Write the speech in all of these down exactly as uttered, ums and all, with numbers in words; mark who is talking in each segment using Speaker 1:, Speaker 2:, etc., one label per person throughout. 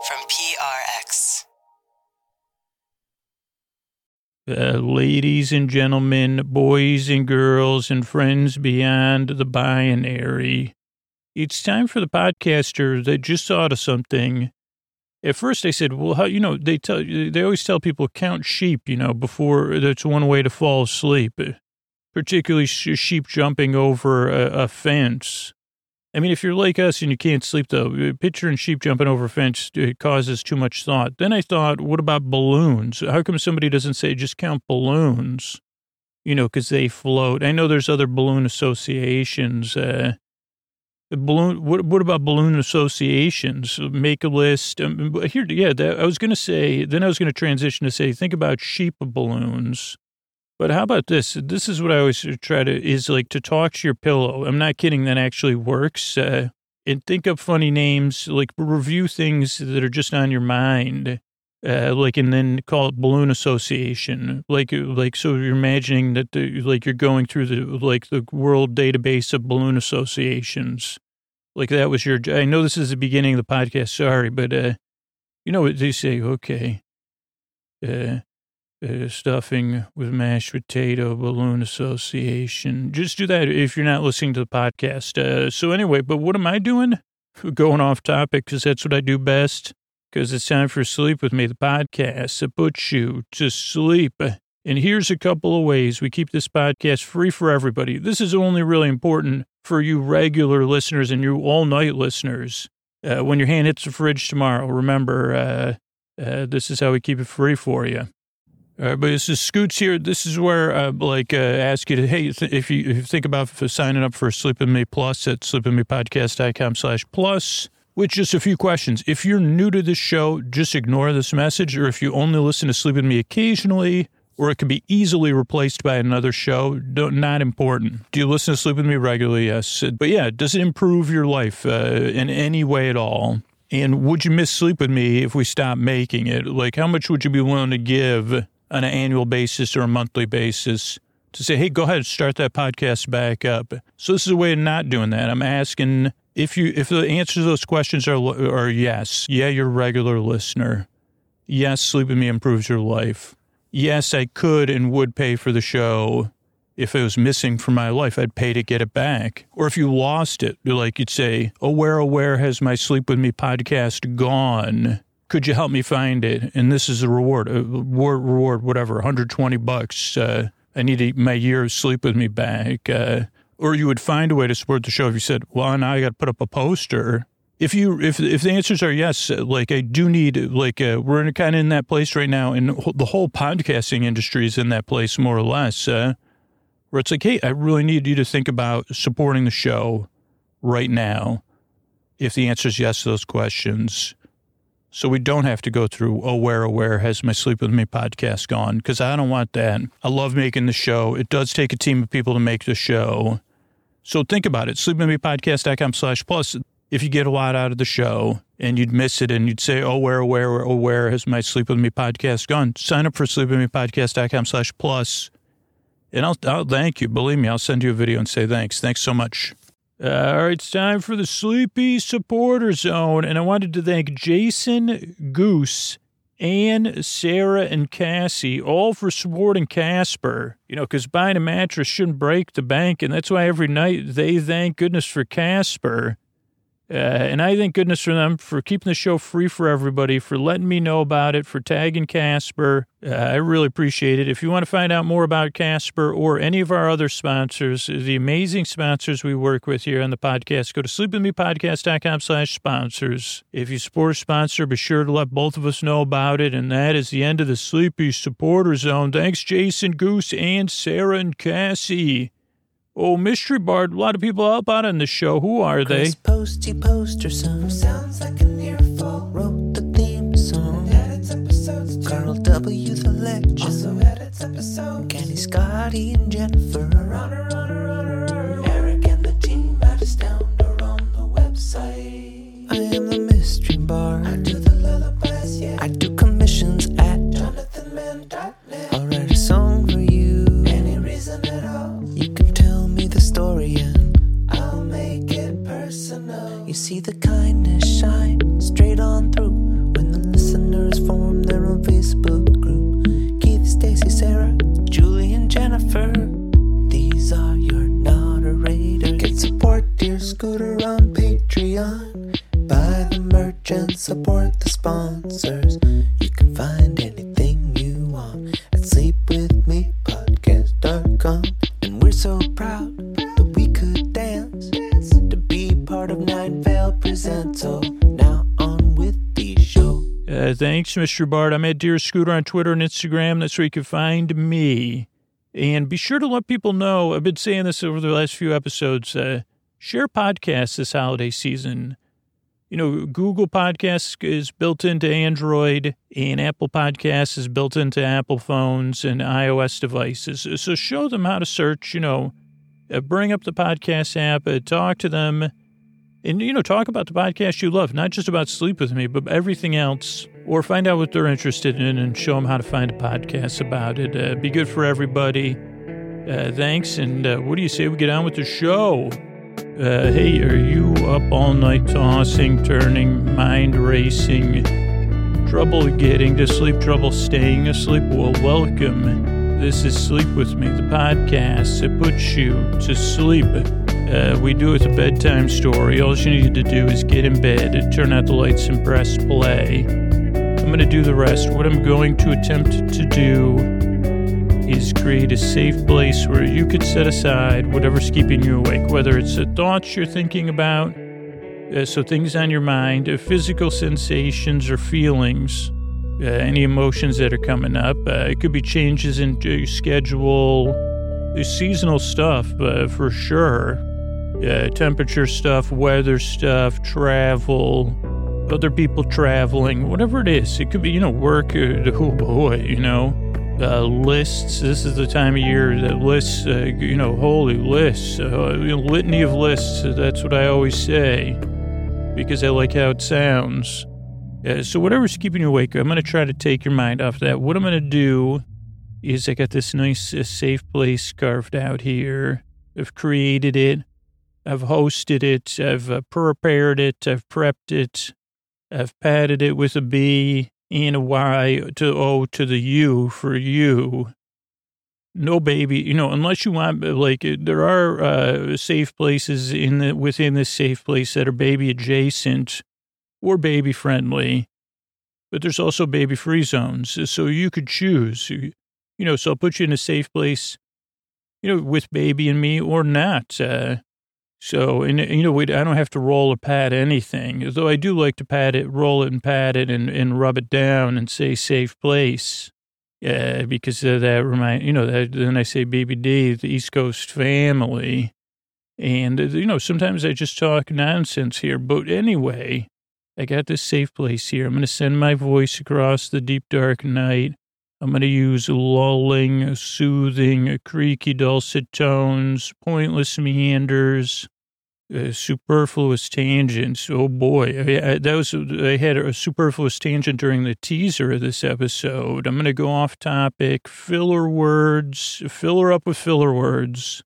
Speaker 1: from P R X.
Speaker 2: Uh, ladies and gentlemen, boys and girls, and friends beyond the binary, it's time for the podcaster that just thought of something. At first I said, well, how, you know, they tell they always tell people count sheep, you know, before that's one way to fall asleep, particularly sheep jumping over a, a fence. I mean, if you're like us and you can't sleep, though, picturing sheep jumping over a fence it causes too much thought. Then I thought, what about balloons? How come somebody doesn't say just count balloons? You know, because they float. I know there's other balloon associations. Uh, balloon. What, what about balloon associations? Make a list. Um, here, yeah, that, I was going to say, then I was going to transition to say, think about sheep balloons. But how about this? This is what I always try to, is like to talk to your pillow. I'm not kidding. That actually works. Uh, and think up funny names, like review things that are just on your mind. Uh, like, and then call it balloon association. Like, like, so you're imagining that the, like you're going through the, like the world database of balloon associations. Like that was your, I know this is the beginning of the podcast. Sorry, but, uh, you know what they say? Okay. Uh, Uh, stuffing with mashed potato, balloon association. Just do that if you're not listening to the podcast. Uh, so anyway, but what am I doing? Going off topic because that's what I do best. Because it's time for Sleep With Me, the podcast that puts you to sleep. And here's a couple of ways we keep this podcast free for everybody. This is only really important for you regular listeners and you all-night listeners. Uh, when your hand hits the fridge tomorrow, remember, uh, uh, this is how we keep it free for you. All right, but this is Scoots here. This is where I uh, like uh, ask you to, hey, th- if, you, if you think about f- signing up for Sleep With Me Plus at sleepwithmepodcast.com slash plus with just a few questions. If you're new to this show, just ignore this message. Or if you only listen to Sleep With Me occasionally, or it can be easily replaced by another show, don't, not important. Do you listen to Sleep With Me regularly? Yes. But yeah, does it improve your life uh, in any way at all? And would you miss Sleep With Me if we stopped making it? Like, how much would you be willing to give on an annual basis or a monthly basis to say, hey, go ahead, start that podcast back up? So this is a way of not doing that. I'm asking if you, if the answers to those questions are, are yes. Yeah, you're a regular listener. Yes, Sleep With Me improves your life. Yes, I could and would pay for the show. If it was missing from my life, I'd pay to get it back. Or if you lost it, like you'd say, oh, where, oh, where has my Sleep With Me podcast gone? Could you help me find it? And this is a reward, a reward, reward whatever, one hundred twenty bucks. Uh, I need a, my year of Sleep With Me back. Uh, or you would find a way to support the show if you said, well, now I got to put up a poster. If you, if if the answers are yes, like I do need, like uh, we're kind of in that place right now, and the whole podcasting industry is in that place more or less, uh, where it's like, hey, I really need you to think about supporting the show right now. If the answer is yes to those questions. So we don't have to go through, oh, where, oh, where has my Sleep With Me podcast gone? Because I don't want that. I love making the show. It does take a team of people to make the show. So think about it. sleepwithmepodcast.com slash plus. If you get a lot out of the show and you'd miss it and you'd say, oh, where, oh, where, oh, where has my Sleep With Me podcast gone? Sign up for sleepwithmepodcast.com slash plus. And I'll, I'll thank you. Believe me, I'll send you a video and say thanks. Thanks so much. Uh, all right, it's time for the Sleepy Supporter Zone, and I wanted to thank Jason, Goose, Ann, Sarah, and Cassie, all for supporting Casper, you know, because buying a mattress shouldn't break the bank, and that's why every night they thank goodness for Casper. Uh, and I thank goodness for them for keeping the show free for everybody, for letting me know about it, for tagging Casper. Uh, I really appreciate it. If you want to find out more about Casper or any of our other sponsors, the amazing sponsors we work with here on the podcast, go to sleepwithmepodcast.com slash sponsors. If you support a sponsor, be sure to let both of us know about it. And that is the end of the Sleepy Supporter Zone. Thanks, Jason, Goose, and Sarah, and Cassie. Oh, Mystery Bard, a lot of people help out on this show. Who are they?
Speaker 3: Chris Posty Poster Son sounds like an earful. Wrote the theme song. Edits episodes. Carl W. the Legend also edits episodes. Kenny, Scotty, and Jennifer. Runner, runner, runner. Eric and the team at Astound are on the website. I am the Mystery Bard. I do the lullabies, yeah. I do commissions at jonathan mann dot net. I'll write a song for you. Any reason at all. You can tell me the story and I'll make it personal. You see the kindness shine straight on through when Facebook group. Keith, Stacy, Sarah, Julie, and Jennifer. These are your narrators. Get support Dear Scooter on Patreon. Buy the merch and support the sponsors. You can find anything you want at sleep with me podcast dot com. And we're so proud that we could dance to be part of Nine Vale Presents. So now on with the show.
Speaker 2: Uh, thanks, Mister Bart. I'm at Dear Scooter on Twitter and Instagram. That's where you can find me. And be sure to let people know, I've been saying this over the last few episodes, uh, share podcasts this holiday season. You know, Google Podcasts is built into Android, and Apple Podcasts is built into Apple phones and iOS devices. So show them how to search, you know, uh, bring up the podcast app, uh, talk to them, and, you know, talk about the podcast you love, not just about Sleep With Me, but everything else, or find out what they're interested in and show them how to find a podcast about it. Uh, be good for everybody. Uh, thanks, and uh, what do you say we get on with the show? Uh, hey, are you up all night tossing, turning, mind racing, trouble getting to sleep, trouble staying asleep? Well, welcome. This is Sleep With Me, the podcast that puts you to sleep. Uh, we do it with a bedtime story. All you need to do is get in bed and turn out the lights and press play. I'm going to do the rest. What I'm going to attempt to do is create a safe place where you could set aside whatever's keeping you awake, whether it's the thoughts you're thinking about, uh, so things on your mind, uh, physical sensations or feelings, uh, any emotions that are coming up. Uh, it could be changes in your schedule, the seasonal stuff, uh, for sure, uh, temperature stuff, weather stuff, travel, other people traveling, whatever it is. It could be, you know, work, uh, oh boy, you know. Uh, lists. This is the time of year that lists, uh, you know, holy lists, uh, you know, litany of lists. That's what I always say because I like how it sounds. Uh, so whatever's keeping you awake, I'm going to try to take your mind off that. What I'm going to do is I got this nice uh, safe place carved out here. I've created it. I've hosted it. I've uh, prepared it. I've prepped it. I've padded it with a B. And a Y to O to the U for you. No baby, you know, unless you want, like, there are uh, safe places in the, within this safe place that are baby adjacent or baby friendly, but there's also baby free zones. So you could choose, you know, so I'll put you in a safe place, you know, with baby and me or not. Uh, So, and, you know, I don't have to roll or pat anything, though I do like to pat it, roll it and pat it and, and rub it down and say safe place. Yeah, because uh, that remind, you know, that, then I say Baby D, the East Coast family. And, uh, you know, sometimes I just talk nonsense here. But anyway, I got this safe place here. I'm going to send my voice across the deep, dark night. I'm going to use lulling, soothing, creaky, dulcet tones, pointless meanders, Uh, superfluous tangents. Oh boy, I, I, that was I had a superfluous tangent during the teaser of this episode. I'm going to go off topic. Filler words, fill her up with filler words.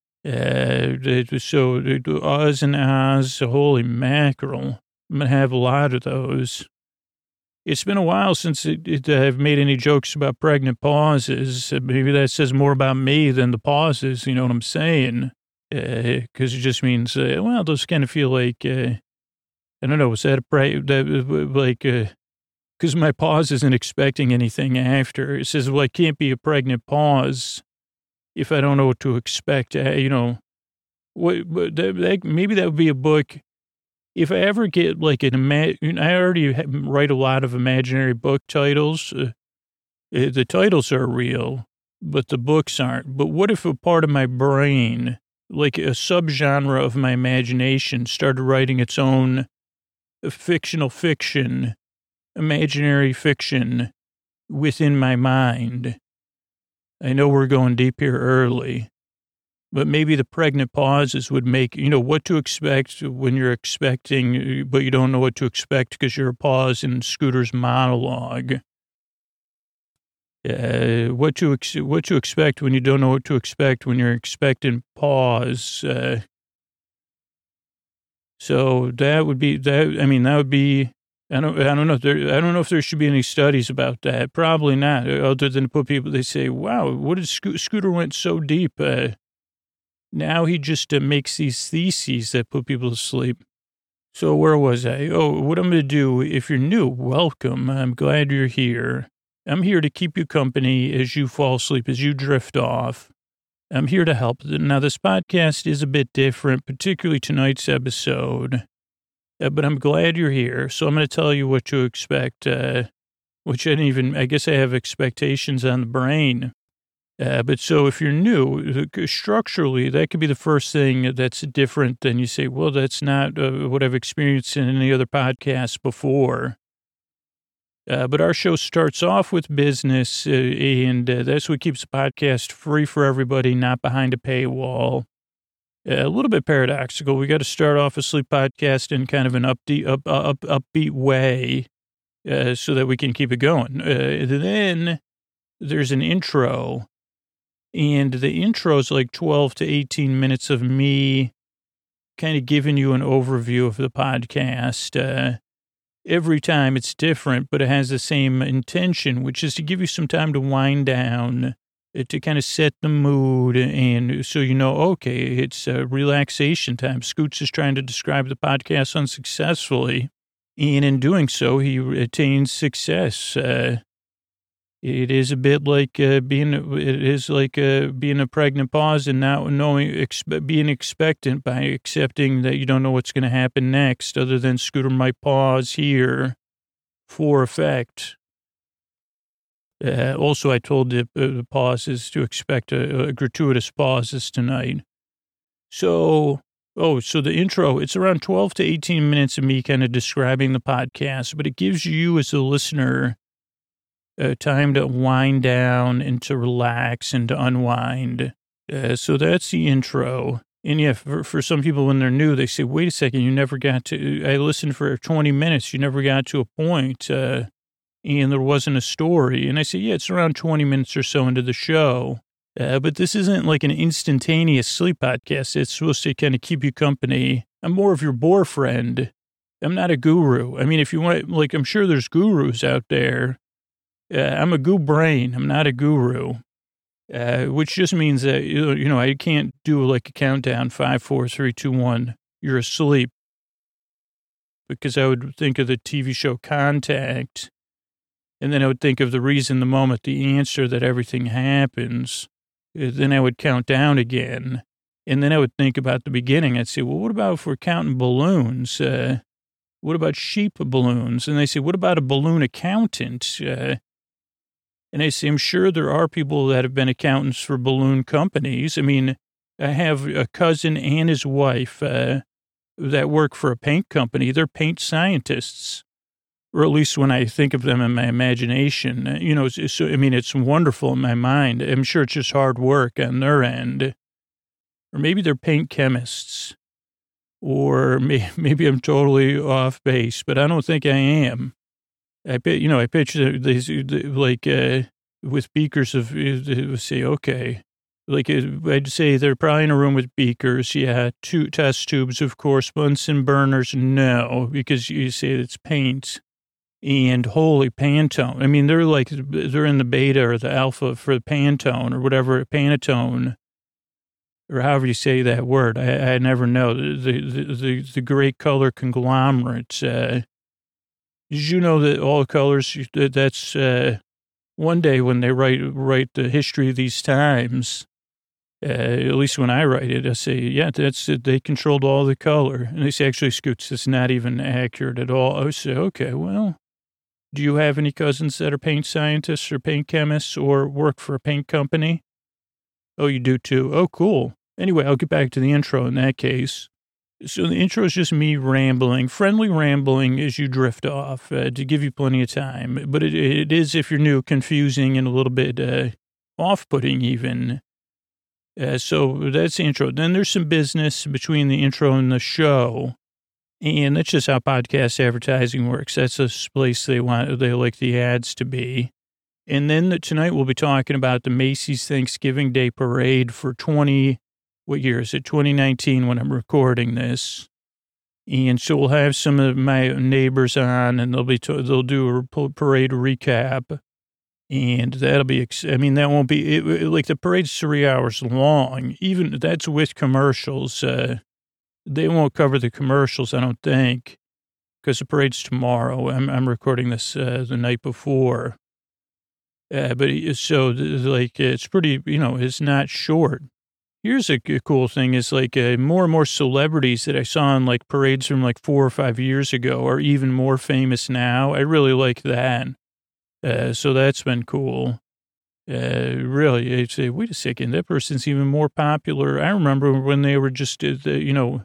Speaker 2: Uh, so uhs and ahs. Holy mackerel! I'm going to have a lot of those. It's been a while since it, it, I've made any jokes about pregnant pauses. Maybe that says more about me than the pauses. You know what I'm saying? Because uh, it just means, uh, well, those kind of feel like, uh, I don't know, was that a, pra- that, like, because uh, my pause isn't expecting anything after. It says, well, I can't be a pregnant pause if I don't know what to expect. Uh, you know, what, but that, that, maybe that would be a book. If I ever get like an, ima- I already write a lot of imaginary book titles. Uh, the titles are real, but the books aren't. But what if a part of my brain, like a subgenre of my imagination, started writing its own fictional fiction, imaginary fiction within my mind? I know we're going deep here early, but maybe the pregnant pauses would make, you know, what to expect when you're expecting, but you don't know what to expect because you're a pause in Scooter's monologue. Uh, what to ex- what to expect when you don't know what to expect when you're expecting pause. Uh, so that would be that. I mean, that would be I don't, I don't know if there, I don't know if there should be any studies about that. Probably not, other than to put people, they say, wow, what did Sco- Scooter went so deep? Uh, now he just uh, makes these theses that put people to sleep. So where was I? Oh, what I'm going to do, if you're new, welcome. I'm glad you're here. I'm here to keep you company as you fall asleep, as you drift off. I'm here to help. Now, this podcast is a bit different, particularly tonight's episode, uh, but I'm glad you're here. So I'm going to tell you what to expect, uh, which I didn't even, I guess I have expectations on the brain. Uh, but so if you're new, structurally, that could be the first thing that's different than you say, well, that's not uh, what I've experienced in any other podcast before. Uh, but our show starts off with business, uh, and uh, that's what keeps the podcast free for everybody, not behind a paywall. Uh, a little bit paradoxical. We got to start off a sleep podcast in kind of an upbeat, up, up, upbeat way uh, so that we can keep it going. Uh, then there's an intro. And the intro is like twelve to eighteen minutes of me kind of giving you an overview of the podcast. Uh, every time it's different, but it has the same intention, which is to give you some time to wind down, uh, to kind of set the mood. And so, you know, okay, it's uh, relaxation time. Scoots is trying to describe the podcast unsuccessfully. And in doing so, he attains success. Uh, It is a bit like uh, being, it is like uh, being a pregnant pause and not knowing, expe- being expectant by accepting that you don't know what's going to happen next, other than Scooter might pause here for effect. Uh, also, I told the, uh, the pauses to expect a, a gratuitous pauses tonight. So, oh, so the intro, it's around twelve to eighteen minutes of me kind of describing the podcast, but it gives you as a listener Uh, time to wind down and to relax and to unwind. Uh, so that's the intro. And yeah, for, for some people when they're new, they say, wait a second, you never got to, I listened for twenty minutes, you never got to a point, uh, and there wasn't a story. And I say, yeah, it's around twenty minutes or so into the show. Uh, but this isn't like an instantaneous sleep podcast. It's supposed to kind of keep you company. I'm more of your bore friend. I'm not a guru. I mean, if you want, like, I'm sure there's gurus out there. Uh, I'm a goo brain. I'm not a guru, uh, which just means that, you know, I can't do like a countdown, five, four, three, two, one, you're asleep. Because I would think of the T V show Contact, and then I would think of the reason, the moment, the answer that everything happens. Then I would count down again. And then I would think about the beginning. I'd say, well, what about if we're counting balloons? Uh, what about sheep balloons? And they say, what about a balloon accountant? Uh, And I say, I'm sure there are people that have been accountants for balloon companies. I mean, I have a cousin and his wife uh, that work for a paint company. They're paint scientists, or at least when I think of them in my imagination. You know, so, I mean, it's wonderful in my mind. I'm sure it's just hard work on their end. Or maybe they're paint chemists. Or may, maybe I'm totally off base, but I don't think I am. I, you know, I picture these, like, uh, with beakers of, uh, say, okay, like, I'd say they're probably in a room with beakers. Yeah. Two test tubes, of course, Bunsen burners. No, because you say it's paint and holy Pantone. I mean, they're like, they're in the beta or the alpha for Pantone or whatever, Pantone, or however you say that word. I, I never know. The, the, the, the great color conglomerate, uh, did you know that all colors, that's uh, one day when they write write the history of these times, uh, at least when I write it, I say, yeah, that's they controlled all the color. And they say, actually, Scoots, it's not even accurate at all. I say, okay, well, do you have any cousins that are paint scientists or paint chemists or work for a paint company? Oh, you do too? Oh, cool. Anyway, I'll get back to the intro in that case. So the intro is just me rambling, friendly rambling as you drift off uh, to give you plenty of time. But it, it is, if you're new, confusing and a little bit uh, off-putting even. Uh, so that's the intro. Then there's some business between the intro and the show. And that's just how podcast advertising works. That's a place they want, they like the ads to be. And then the, tonight we'll be talking about the Macy's Thanksgiving Day Parade for twenty, what year is it? twenty nineteen when I'm recording this. And so we'll have some of my neighbors on, and they'll be to, they'll do a parade recap, and that'll be. I mean, that won't be it, it, like the parade's three hours long. Even that's with commercials. Uh, they won't cover the commercials, I don't think, because the parade's tomorrow. I'm I'm recording this uh, the night before. Uh, but so like it's pretty. You know, it's not short. Here's a cool thing is like uh, more and more celebrities that I saw in like parades from like four or five years ago are even more famous now. I really like that. Uh, so that's been cool. Uh, really, I'd say, wait a second, that person's even more popular. I remember when they were just, uh, the, you know,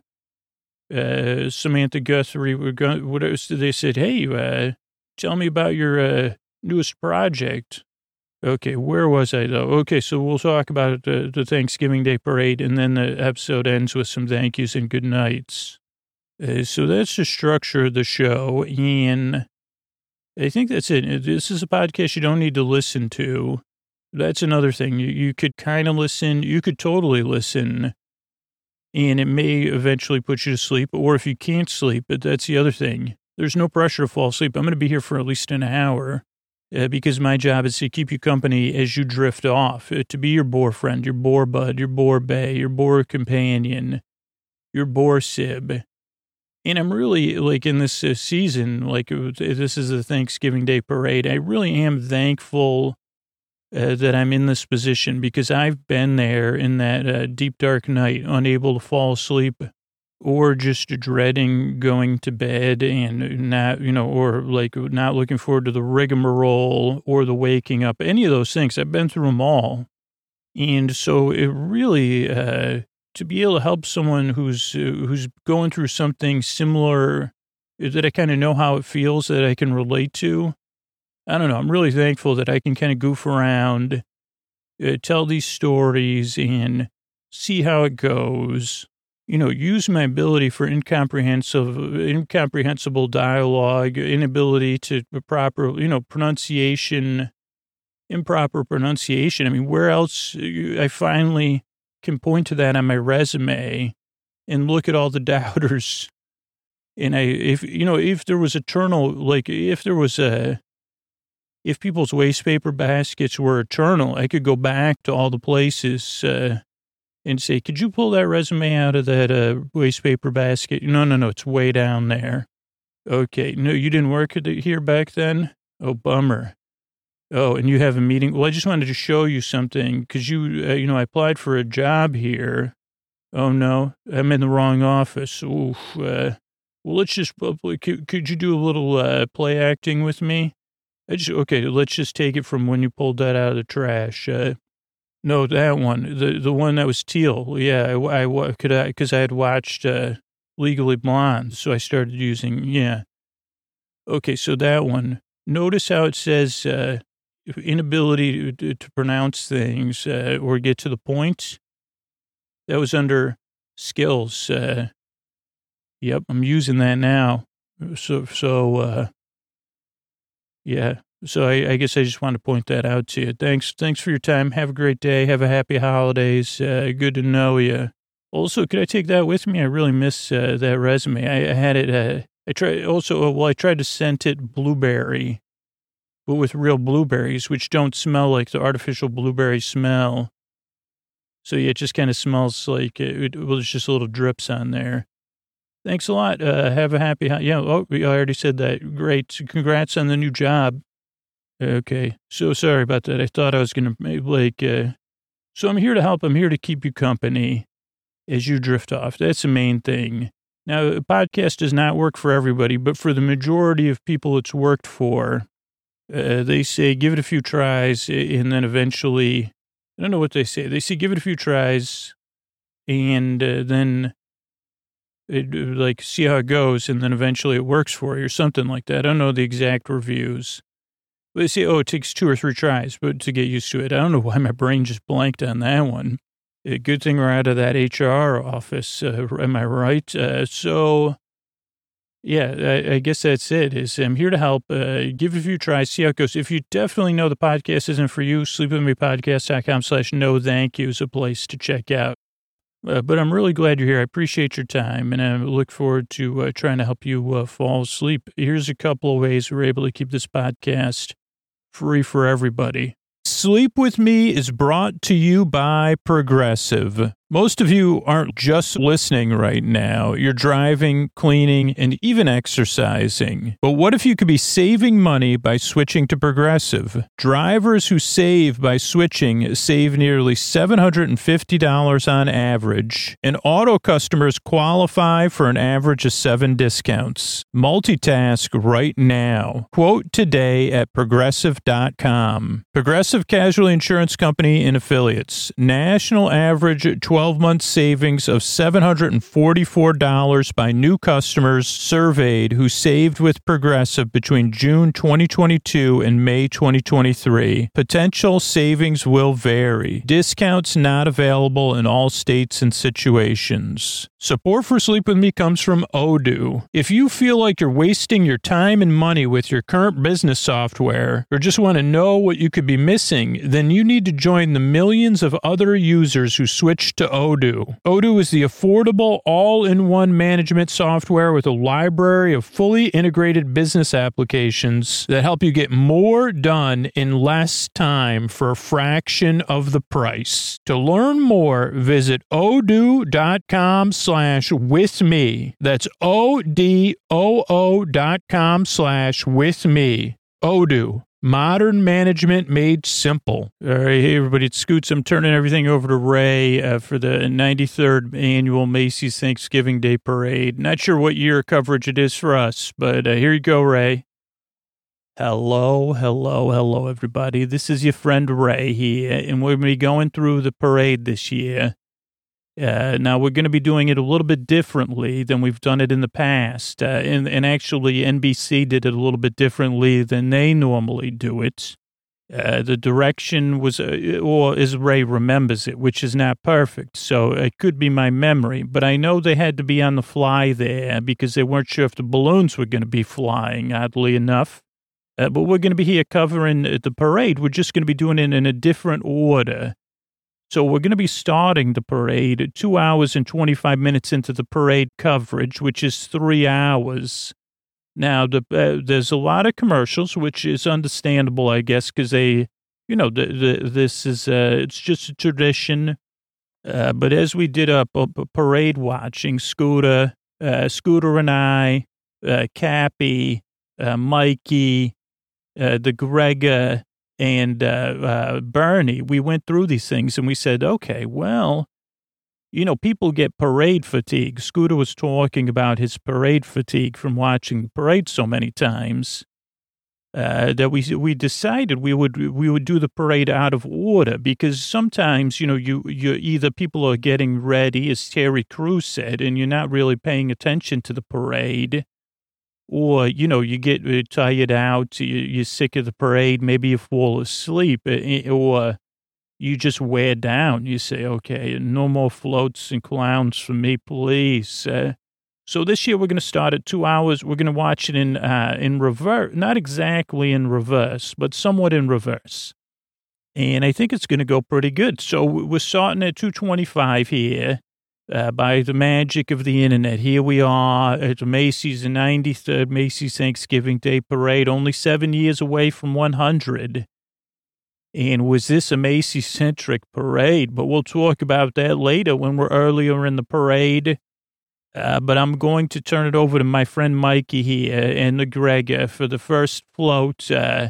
Speaker 2: uh, Samantha Guthrie, were going, what else, they said, hey, uh, tell me about your uh, newest project. Okay, where was I, though? Okay, so we'll talk about the, the Thanksgiving Day Parade, and then the episode ends with some thank yous and good nights. Uh, so that's the structure of the show, and I think that's it. This is a podcast you don't need to listen to. That's another thing. You, you could kind of listen. You could totally listen, and it may eventually put you to sleep, or if you can't sleep, but that's the other thing. There's no pressure to fall asleep. I'm going to be here for at least an hour. Uh, because my job is to keep you company as you drift off, uh, to be your bore friend, your bore bud, your bore bae, your bore companion, your bore sib. And I'm really, like, in this uh, season, like, this is the Thanksgiving Day Parade, I really am thankful uh, that I'm in this position because I've been there in that uh, deep, dark night, unable to fall asleep, or just dreading going to bed and not, you know, or like not looking forward to the rigmarole or the waking up, any of those things. I've been through them all. And so it really, uh, to be able to help someone who's, uh, who's going through something similar, that I kind of know how it feels, that I can relate to. I don't know. I'm really thankful that I can kind of goof around, uh, tell these stories and see how it goes. You know, use my ability for incomprehensible, incomprehensible dialogue, inability to proper, you know, pronunciation, improper pronunciation. I mean, where else I finally can point to that on my resume and look at all the doubters. And I, if, you know, if there was eternal, like if there was a, if people's waste paper baskets were eternal, I could go back to all the places, uh, and say, could you pull that resume out of that uh, waste paper basket? No, no, no, it's way down there. Okay, no, you didn't work here back then? Oh, bummer. Oh, and you have a meeting? Well, I just wanted to show you something because you, uh, you know, I applied for a job here. Oh, no, I'm in the wrong office. Oof. Uh, well, let's just, could, could you do a little uh, play acting with me? I just, okay, let's just take it from when you pulled that out of the trash. Uh, No, that one, the the one that was teal. Yeah, I, I could I because I had watched uh, Legally Blonde, so I started using. Yeah. Okay, so that one. Notice how it says uh, inability to, to pronounce things uh, or get to the point. That was under skills. Uh, yep, I'm using that now. So so uh, yeah. So I, I guess I just wanted to point that out to you. Thanks. Thanks for your time. Have a great day. Have a happy holidays. Uh, good to know you. Also, could I take that with me? I really miss uh, that resume. I, I had it. Uh, I tried also, well, I tried to scent it blueberry, but with real blueberries, which don't smell like the artificial blueberry smell. So yeah, it just kind of smells like it, it, well, there's just little drips on there. Thanks a lot. Uh, have a happy, yeah. Oh, I already said that. Great. Congrats on the new job. Okay. So sorry about that. I thought I was going to like, uh, so I'm here to help. I'm here to keep you company as you drift off. That's the main thing. Now, a podcast does not work for everybody, but for the majority of people it's worked for, uh, they say, give it a few tries. And then eventually, I don't know what they say. They say, give it a few tries and uh, then it, like, see how it goes. And then eventually it works for you or something like that. I don't know the exact reviews. They say, oh, it takes two or three tries but to get used to it. I don't know why my brain just blanked on that one. A good thing we're out of that H R office. Uh, am I right? Uh, so, yeah, I, I guess that's it. Is I'm here to help. Uh, give it a few tries, see how it goes. If you definitely know the podcast isn't for you, sleep with me podcast dot com slash no thank you is a place to check out. Uh, but I'm really glad you're here. I appreciate your time, and I look forward to uh, trying to help you uh, fall asleep. Here's a couple of ways we're able to keep this podcast free for everybody. Sleep With Me is brought to you by Progressive. Most of you aren't just listening right now. You're driving, cleaning, and even exercising. But what if you could be saving money by switching to Progressive? Drivers who save by switching save nearly seven hundred fifty dollars on average, and auto customers qualify for an average of seven discounts. Multitask right now. Quote today at progressive dot com. Progressive Casualty Insurance Company and Affiliates. National average twelve-month savings of seven hundred forty-four dollars by new customers surveyed who saved with Progressive between June twenty twenty-two and May twenty twenty-three. Potential savings will vary. Discounts not available in all states and situations. Support for Sleep With Me comes from Odoo. If you feel like you're wasting your time and money with your current business software, or just want to know what you could be missing, then you need to join the millions of other users who switched to Odoo. Odoo is the affordable, all-in-one management software with a library of fully integrated business applications that help you get more done in less time for a fraction of the price. To learn more, visit odoo.com slash with me. That's O-D-O-O dot com slash with me. Odoo. Modern management made simple. All right, hey everybody, it's Scoots. I'm turning everything over to Ray uh, for the ninety-third annual Macy's Thanksgiving Day Parade. Not sure what year coverage it is for us, but uh, here you go, Ray. Hello, hello, hello, everybody. This is your friend Ray here, and we're going to be going through the parade this year. Uh, now, we're going to be doing it a little bit differently than we've done it in the past. Uh, and, and actually, N B C did it a little bit differently than they normally do it. Uh, the direction was, uh, or as Ray remembers it, which is not perfect. So it could be my memory. But I know they had to be on the fly there because they weren't sure if the balloons were going to be flying, oddly enough. Uh, but we're going to be here covering the parade. We're just going to be doing it in a different order. So we're going to be starting the parade two hours and twenty-five minutes into the parade coverage, which is three hours. Now, the, uh, there's a lot of commercials, which is understandable, I guess, because they, you know, the, the, this is, uh, it's just a tradition. Uh, but as we did up a, a parade watching, Scooter, uh, Scooter and I, uh, Cappy, uh, Mikey, uh, the Grega, and uh, uh, Bernie, we went through these things and we said, okay, well, you know, people get parade fatigue. Scooter was talking about his parade fatigue from watching the parade so many times uh, that we we decided we would we would do the parade out of order because sometimes, you know, you you either people are getting ready, as Terry Crews said, and you're not really paying attention to the parade. Or, you know, you get tired out, you're sick of the parade, maybe you fall asleep, or you just wear down. You say, okay, no more floats and clowns for me, please. Uh, so this year we're going to start at two hours. We're going to watch it in uh, in reverse, not exactly in reverse, but somewhat in reverse. And I think it's going to go pretty good. So we're starting at two twenty-five here. Uh, by the magic of the internet, here we are at Macy's, the ninety-third Macy's Thanksgiving Day Parade, only seven years away from one hundred. And was this a Macy's-centric parade? But we'll talk about that later when we're earlier in the parade. Uh, but I'm going to turn it over to my friend Mikey here and the Grega for the first float. Uh,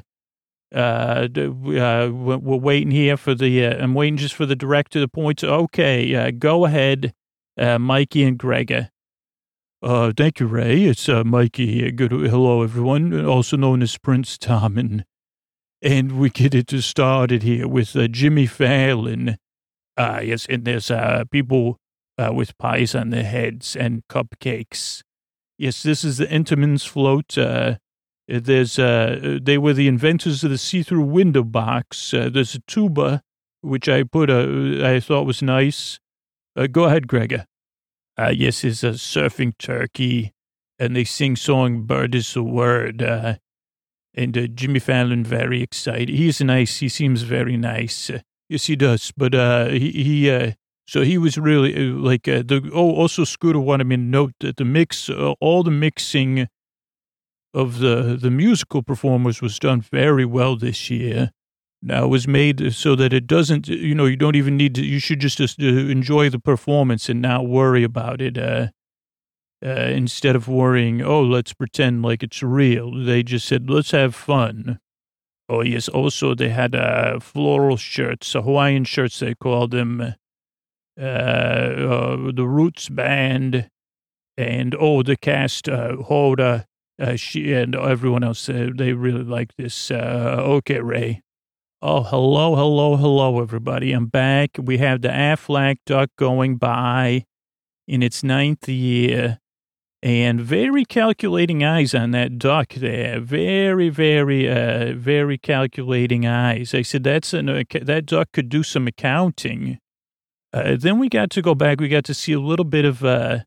Speaker 2: uh, uh, we're waiting here for the, uh, I'm waiting just for the director to point to, okay, uh, go ahead. Uh, Mikey and Grega. Uh, thank you, Ray. It's uh, Mikey here. Good. Hello, everyone. Also known as Prince Tommen. And we get it started here with uh, Jimmy Fallon. Uh, yes, and there's uh, people uh, with pies on their heads and cupcakes. Yes, this is the Entenmann's float. Uh, there's uh, they were the inventors of the see-through window box. Uh, there's a tuba, which I put a, I thought was nice. Uh, go ahead, Grega. Uh, yes, it's a surfing turkey, and they sing song "Bird is the Word." Uh, and uh, Jimmy Fallon very excited. He's nice. He seems very nice. Uh, yes, he does. But uh, he, he uh, So he was really uh, like, uh, the, oh, also Scooter wanted me to note that the mix, uh, all the mixing of the, the musical performers was done very well this year. Now it was made so that it doesn't, you know, you don't even need to, you should just, just uh, enjoy the performance and not worry about it. Uh, uh, instead of worrying, oh, let's pretend like it's real. They just said, let's have fun. Oh, yes. Also, they had uh, floral shirts, uh, Hawaiian shirts, they called them, uh, uh, the Roots Band, and, oh, the cast, uh, Hoda, uh, she, and everyone else, uh, they really like this. Uh, okay, Ray. Oh, hello, hello, hello, everybody. I'm back. We have the Aflac duck going by in its ninth year. And very calculating eyes on that duck there. Very, very, uh, very calculating eyes. I said, that's an, uh, that duck could do some accounting. Uh, then we got to go back. We got to see a little bit of uh,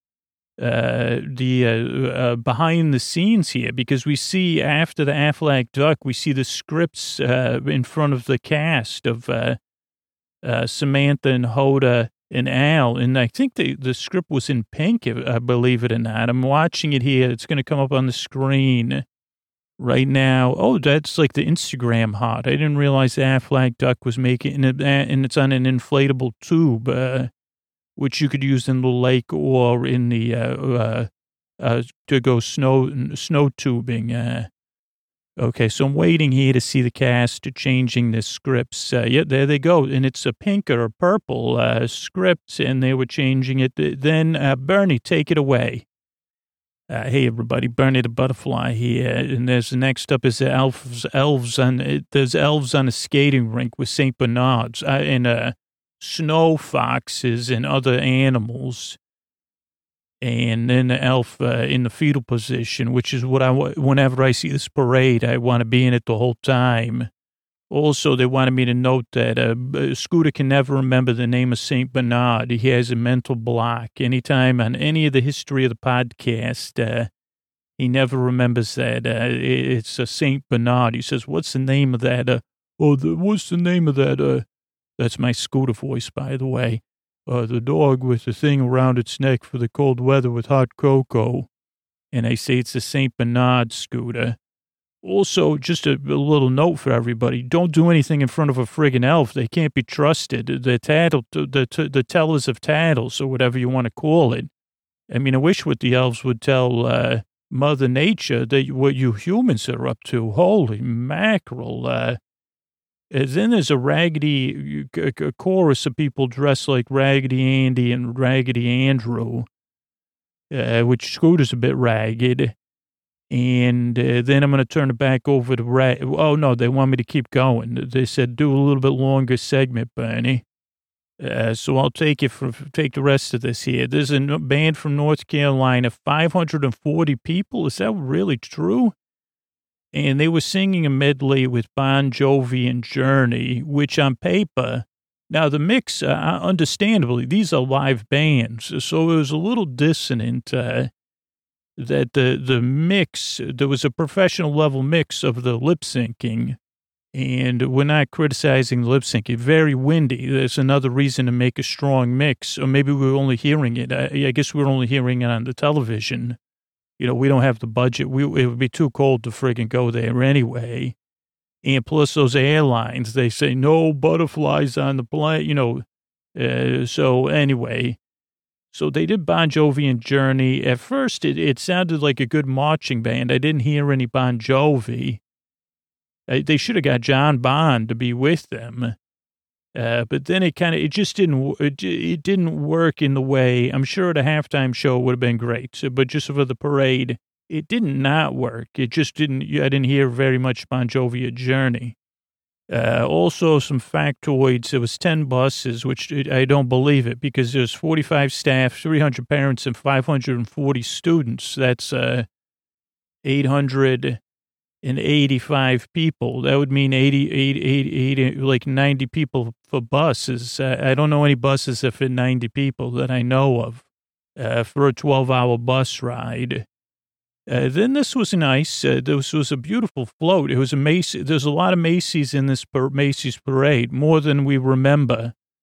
Speaker 2: uh, the uh, uh, behind the scenes here, because we see after the Aflac duck, we see the scripts uh, in front of the cast of uh, uh, Samantha and Hoda and Al, and I think the, the script was in pink, I believe it or not. I'm watching it here. It's going to come up on the screen right now. Oh, that's like the Instagram hot. I didn't realize the Aflac duck was making it, and it's on an inflatable tube, uh, which you could use in the lake or in the, uh, uh, uh, to go snow, snow tubing, uh, okay, so I'm waiting here to see the cast changing the scripts. Uh, yeah, there they go. And it's a pink or a purple uh, script, and they were changing it. Then, uh, Bernie, take it away. Uh, hey, everybody, Bernie the Butterfly here. And there's next up is the elves, elves on, there's elves on a skating rink with Saint Bernards uh, and uh, snow foxes and other animals. And then the elf uh, in the fetal position, which is what I, whenever I see this parade, I want to be in it the whole time. Also, they wanted me to note that uh, Scooter can never remember the name of Saint Bernard. He has a mental block. Anytime on any of the history of the podcast, uh, he never remembers that. Uh, it's a Saint Bernard. He says, what's the name of that? Uh, oh, the, what's the name of that? Uh, that's my Scooter voice, by the way. Uh, the dog with the thing around its neck for the cold weather with hot cocoa. And I say it's a Saint Bernard, Scooter. Also, just a, a little note for everybody. Don't do anything in front of a friggin' elf. They can't be trusted. The tattle, the, the tellers of tattles, or whatever you want to call it. I mean, I wish what the elves would tell uh, Mother Nature, that what you humans are up to. Holy mackerel. Uh, then there's a raggedy a chorus of people dressed like Raggedy Andy and Raggedy Andrew, uh, which Scooter's a bit ragged. And uh, then I'm going to turn it back over to Ra- Oh, no, they want me to keep going. They said, do a little bit longer segment, Bernie. Uh, so I'll take it for, take the rest of this here. There's a band from North Carolina, five hundred forty people. Is that really true? And they were singing a medley with Bon Jovi and Journey, which on paper, now the mix, uh, understandably, these are live bands. So it was a little dissonant uh, that the, the mix, there was a professional level mix of the lip syncing. And we're not criticizing the lip syncing. Very windy. That's another reason to make a strong mix. Or maybe we were only hearing it. I, I guess we were only hearing it on the television. You know, we don't have the budget. We, it would be too cold to friggin' go there anyway. And plus those airlines, they say no butterflies on the plane, you know. Uh, so anyway, so they did Bon Jovi and Journey. At first, it, it sounded like a good marching band. I didn't hear any Bon Jovi. Uh, they should have got John Bon to be with them. Uh, but then it kind of, it just didn't, it, it didn't work in the way, I'm sure the halftime show would have been great, so, but just for the parade, it didn't not work. It just didn't, I didn't hear very much Bon Jovi or Journey. Uh, also some factoids, there was ten buses, which I don't believe it, because there's forty-five staff, three hundred parents, and five hundred forty students. That's uh, eight hundred eighty-five people. That would mean eighty, eighty, eighty, eighty, like ninety people for buses. Uh, I don't know any buses that fit ninety people that I know of uh, for a twelve-hour bus ride. Uh, then this was nice. Uh, this was a beautiful float. It was a Macy's. There's a lot of Macy's in this par- Macy's parade, more than we remember.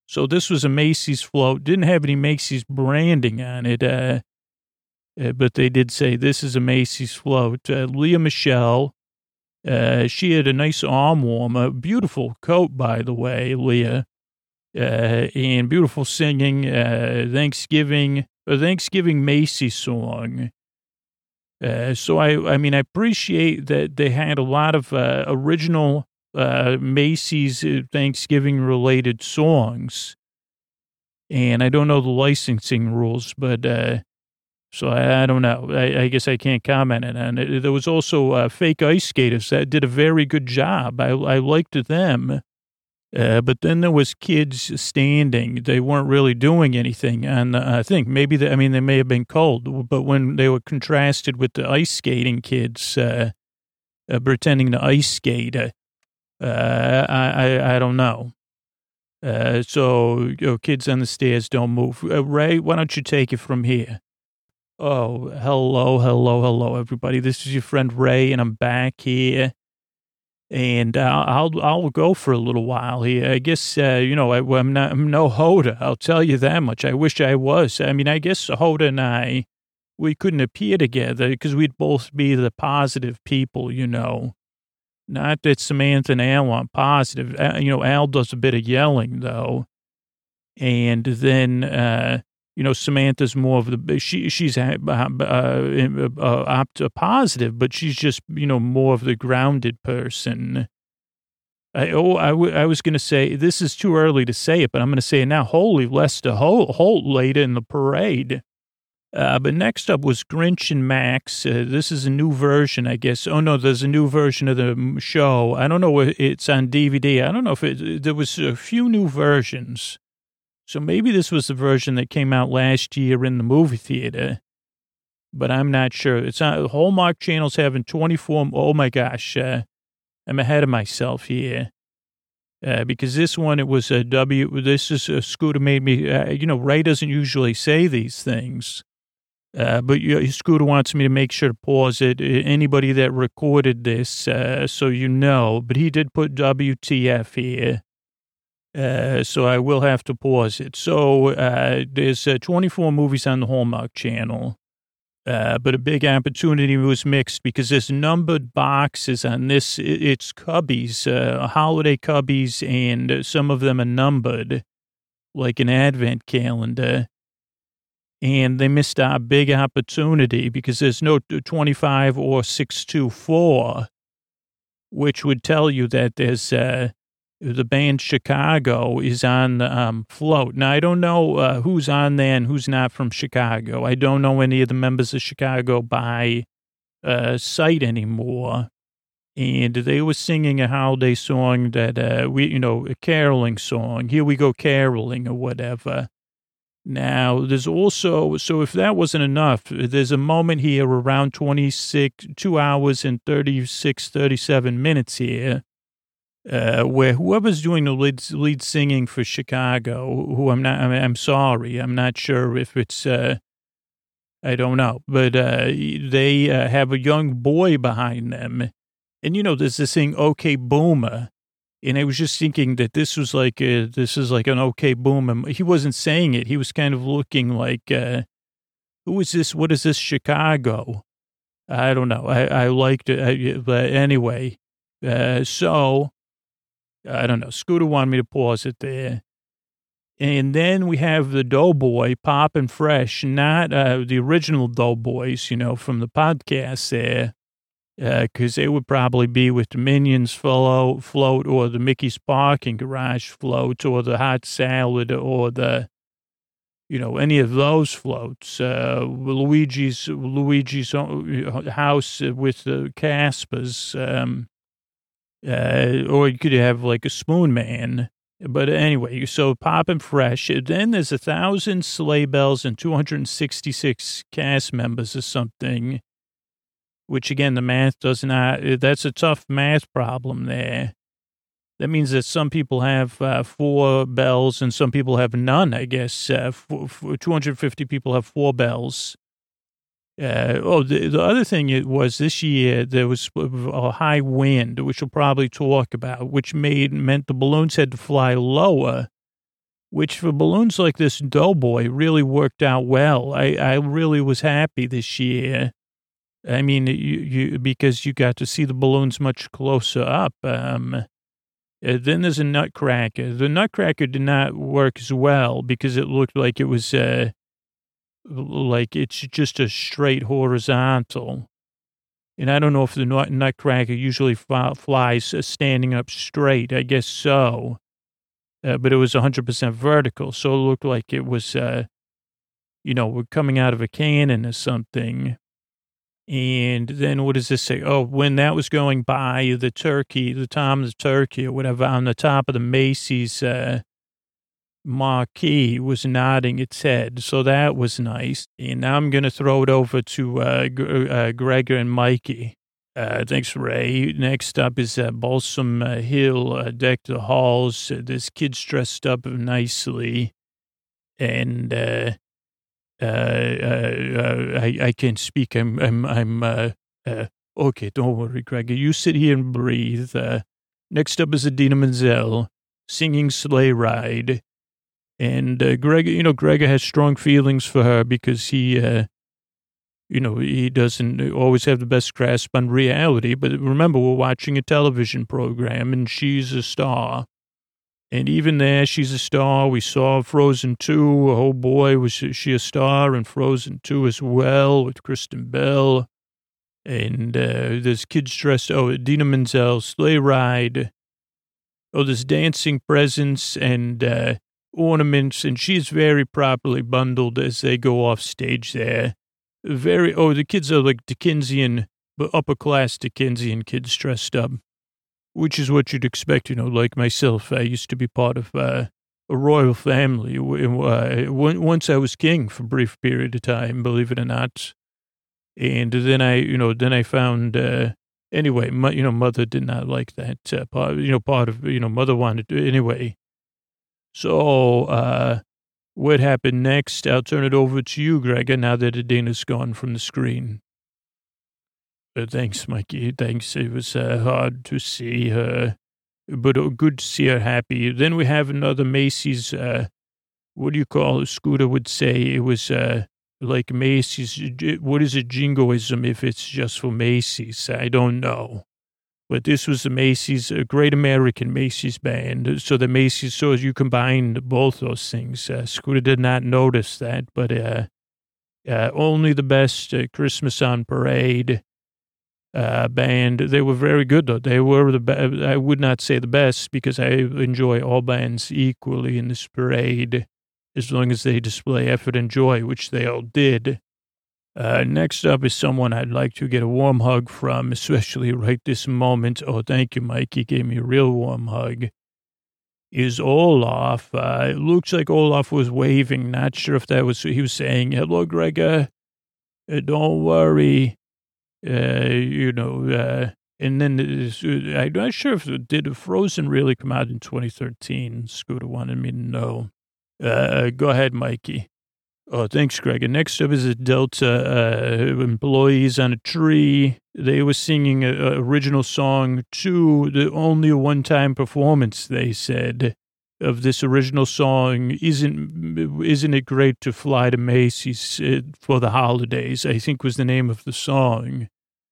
Speaker 2: So this was a Macy's float. Didn't have any Macy's branding on it, uh, uh, but they did say this is a Macy's float. Uh, Leah Michelle, uh, she had a nice arm warmer, beautiful coat, by the way, Leah, uh, and beautiful singing, uh, Thanksgiving, a Thanksgiving Macy's song. Uh, so I, I mean, I appreciate that they had a lot of uh, original uh, Macy's Thanksgiving related songs, and I don't know the licensing rules, but uh, so I, I don't know. I, I guess I can't comment on it. There was also uh, fake ice skaters that did a very good job. I, I liked them. Uh, but then there was kids standing. They weren't really doing anything. And uh, I think maybe, the, I mean, they may have been cold, but when they were contrasted with the ice skating kids uh, uh, pretending to ice skate, uh, uh, I, I, I don't know. Uh, so, you know, kids on the stairs don't move. Uh, Ray, why don't you take it from here? Oh, hello, hello, hello, everybody. This is your friend Ray, and I'm back here. And uh, I'll I'll go for a little while here. I guess uh, you know I, I'm not I'm no Hoda. I'll tell you that much. I wish I was. I mean, I guess Hoda and I, we couldn't appear together because we'd both be the positive people, you know. Not that Samantha and Al aren't positive. Uh, you know, Al does a bit of yelling though, and then uh, you know Samantha's more of the she she's uh, uh, uh, opt positive, but she's just you know more of the grounded person. I oh I, w- I was going to say this is too early to say it, but I'm going to say it now. Holy Lester Holt, Holt later in the parade. Uh, but next up was Grinch and Max. Uh, this is a new version, I guess. Oh no, there's a new version of the show. I don't know if it's on D V D. I don't know if it. There was a few new versions. So maybe this was the version that came out last year in the movie theater, but I'm not sure. It's not, Hallmark Channel's having twenty-four. Oh my gosh, uh, I'm ahead of myself here. Uh, because this one, it was a W, this is a Scooter made me, uh, you know, Ray doesn't usually say these things, uh, but uh, Scooter wants me to make sure to pause it. Anybody that recorded this, uh, so you know, but he did put W T F here. Uh, so I will have to pause it. So uh, there's uh, twenty-four movies on the Hallmark Channel, uh, but a big opportunity was mixed because there's numbered boxes on this. It's cubbies, uh, holiday cubbies, and some of them are numbered, like an advent calendar. And they missed a big opportunity because there's no twenty-five or six two four, which would tell you that there's... Uh, the band Chicago is on the um, float. Now, I don't know uh, who's on there and who's not from Chicago. I don't know any of the members of Chicago by uh, sight anymore. And they were singing a holiday song that, uh, we, you know, a caroling song. Here we go caroling or whatever. Now, there's also, so if that wasn't enough, there's a moment here around twenty-six, two hours and thirty-six, thirty-seven minutes here. Uh, where whoever's doing the lead, lead singing for Chicago, who I'm not, I mean, I'm sorry, I'm not sure if it's, uh, I don't know, but uh, they uh, have a young boy behind them. And, you know, there's this thing, OK Boomer. And I was just thinking that this was like, a, this is like an OK Boomer. He wasn't saying it. He was kind of looking like, uh, who is this? What is this, Chicago? I don't know. I, I liked it. I, but anyway, uh, so... I don't know. Scooter wanted me to pause it there. And then we have the Doughboy, Pop and Fresh, not uh, the original Doughboys, you know, from the podcast there, because uh, they would probably be with the Minions float, float or the Mickey's Parking Garage float or the Hot Salad or the, you know, any of those floats. Uh, Luigi's Luigi's house with the Caspers. Um Uh, or you could have like a Spoon Man. But anyway, so Pop and Fresh. Then there's a thousand sleigh bells and two hundred sixty-six cast members or something, which again, the math does not, that's a tough math problem there. That means that some people have uh, four bells and some people have none, I guess. Uh, four, four, two hundred fifty people have four bells. Uh, oh, the, the other thing it was this year, there was a high wind, which we'll probably talk about, which made meant the balloons had to fly lower which for balloons like this Doughboy really worked out well. I, I really was happy this year. I mean, you, you because you got to see the balloons much closer up. Um, uh, then there's a Nutcracker. The Nutcracker did not work as well because it looked like it was uh, like it's just a straight horizontal. And I don't know if the nut- Nutcracker usually f- flies uh, standing up straight. I guess so. Uh, but it was one hundred percent vertical. So it looked like it was, uh, you know, we're coming out of a cannon or something. And then what does this say? Oh, when that was going by, the turkey, the Tom the turkey or whatever on the top of the Macy's uh, marquee was nodding its head. So that was nice. And now I'm going to throw it over to uh, G- uh, Gregor and Mikey. Uh, thanks, Ray. Next up is uh, Balsam uh, Hill, uh, Deck the Halls. Uh, this kid's dressed up nicely. And, uh, Uh, uh, uh, I, I can't speak. I'm, I'm, I'm, uh, uh, okay, don't worry, Gregor. You sit here and breathe. Uh, next up is Idina Menzel singing Sleigh Ride. And, uh, Gregor, you know, Gregor has strong feelings for her because he, uh, you know, he doesn't always have the best grasp on reality. But remember, we're watching a television program and she's a star. And even there, she's a star. We saw Frozen two. Oh, boy, was she a star in Frozen two as well with Kristen Bell. And uh, there's kids dressed. Oh, Idina Menzel, Sleigh Ride. Oh, there's dancing presents and uh, ornaments. And she's very properly bundled as they go off stage there. Very, oh, the kids are like Dickensian, but upper class Dickensian kids dressed up. Which is what you'd expect, you know, like myself. I used to be part of uh, a royal family. Uh, once I was king for a brief period of time, believe it or not. And then I, you know, then I found, uh, anyway, my, you know, mother did not like that uh, part, you know, part of, you know, mother wanted to, anyway. So uh, what happened next? I'll turn it over to you, Gregor, now that Idina's gone from the screen. Uh, thanks, Mikey. Thanks. It was uh, hard to see her, but uh, good to see her happy. Then we have another Macy's, uh, what do you call it? Scooter would say it was uh, like Macy's. What is a jingoism if it's just for Macy's? I don't know. But this was the Macy's, a Great American Macy's band. So the Macy's, so as you combine both those things. Uh, Scooter did not notice that, but uh, uh, only the best uh, Christmas on Parade. Uh, band. They were very good, though. They were the be- I would not say the best because I enjoy all bands equally in this parade as long as they display effort and joy, which they all did. Uh, next up is someone I'd like to get a warm hug from, especially right this moment. Oh, thank you, Mike. He gave me a real warm hug. Is Olaf. Uh, it looks like Olaf was waving. Not sure if that was, he was saying, hello, Gregor. Uh, don't worry. Uh, you know, uh, and then uh, I'm not sure if it did Frozen really come out in twenty thirteen. Scooter wanted me to know. Uh, go ahead, Mikey. Oh, thanks, Greg. And next up is a Delta uh, employees on a tree. They were singing an original song too. The only one-time performance, they said, of this original song. Isn't isn't it great to fly to Macy's for the holidays? I think was the name of the song.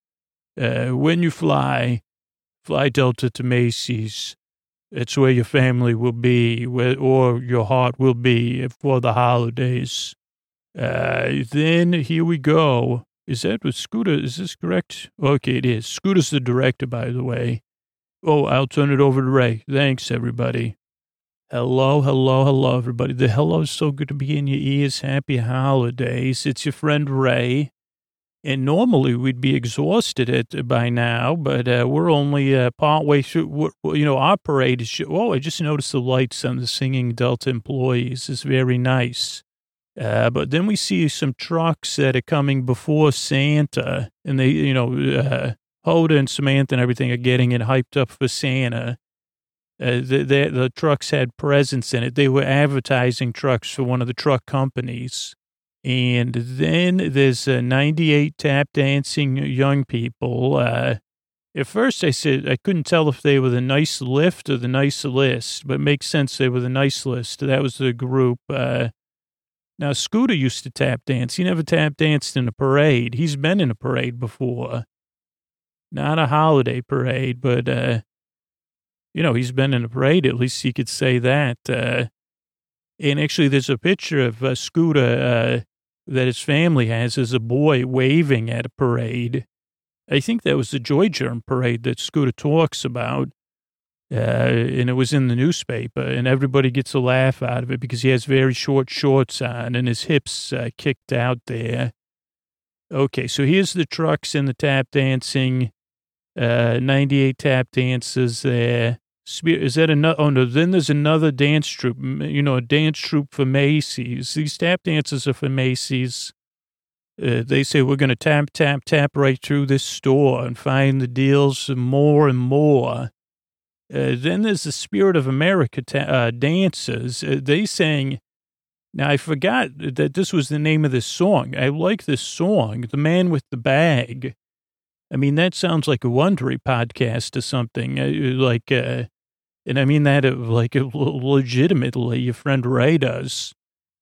Speaker 2: Uh, when you fly, fly Delta to Macy's. It's where your family will be, where, or your heart will be for the holidays. Uh, then here we go. Is that what Scooter, is this correct? Okay, it is. Scooter's the director, by the way. Oh, I'll turn it over to Ray. Thanks, everybody. Hello, hello, hello, everybody. The hello is so good to be in your ears. Happy holidays. It's your friend Ray. And normally we'd be exhausted at, by now, but uh, we're only uh, partway through. You know, our parade is, oh, I just noticed the lights on the singing Delta employees is very nice. Uh, but then we see some trucks that are coming before Santa, and they, you know, uh, Hoda and Samantha and everything are getting it hyped up for Santa. Uh, the, the, the trucks had presents in it. They were advertising trucks for one of the truck companies. And then there's uh, ninety-eight tap dancing young people. Uh, At first I said I couldn't tell if they were the Nice Lift or the Nice List, but it makes sense they were the Nice List. That was the group. Uh, now, Scooter used to tap dance. He never tap danced in a parade. He's been in a parade before. Not a holiday parade, but, uh, you know, he's been in a parade. At least he could say that. Uh, and actually, there's a picture of uh, Scooter uh, that his family has as a boy waving at a parade. I think that was the Joy Germ parade that Scooter talks about, uh, and it was in the newspaper, and everybody gets a laugh out of it because he has very short shorts on and his hips uh, kicked out there. Okay, so here's the trucks and the tap dancing, uh, ninety-eight tap dancers there. Is that another? Oh, no, then there's another dance troupe, you know, a dance troupe for Macy's. These tap dancers are for Macy's. Uh, they say we're going to tap, tap, tap right through this store and find the deals more and more. Uh, then there's the Spirit of America ta- uh, dancers. Uh, they sang, now I forgot that this was the name of this song. I like this song, The Man with the Bag. I mean, that sounds like a Wondery podcast or something. Uh, like, uh, and I mean that uh, like uh, legitimately, your friend Ray does.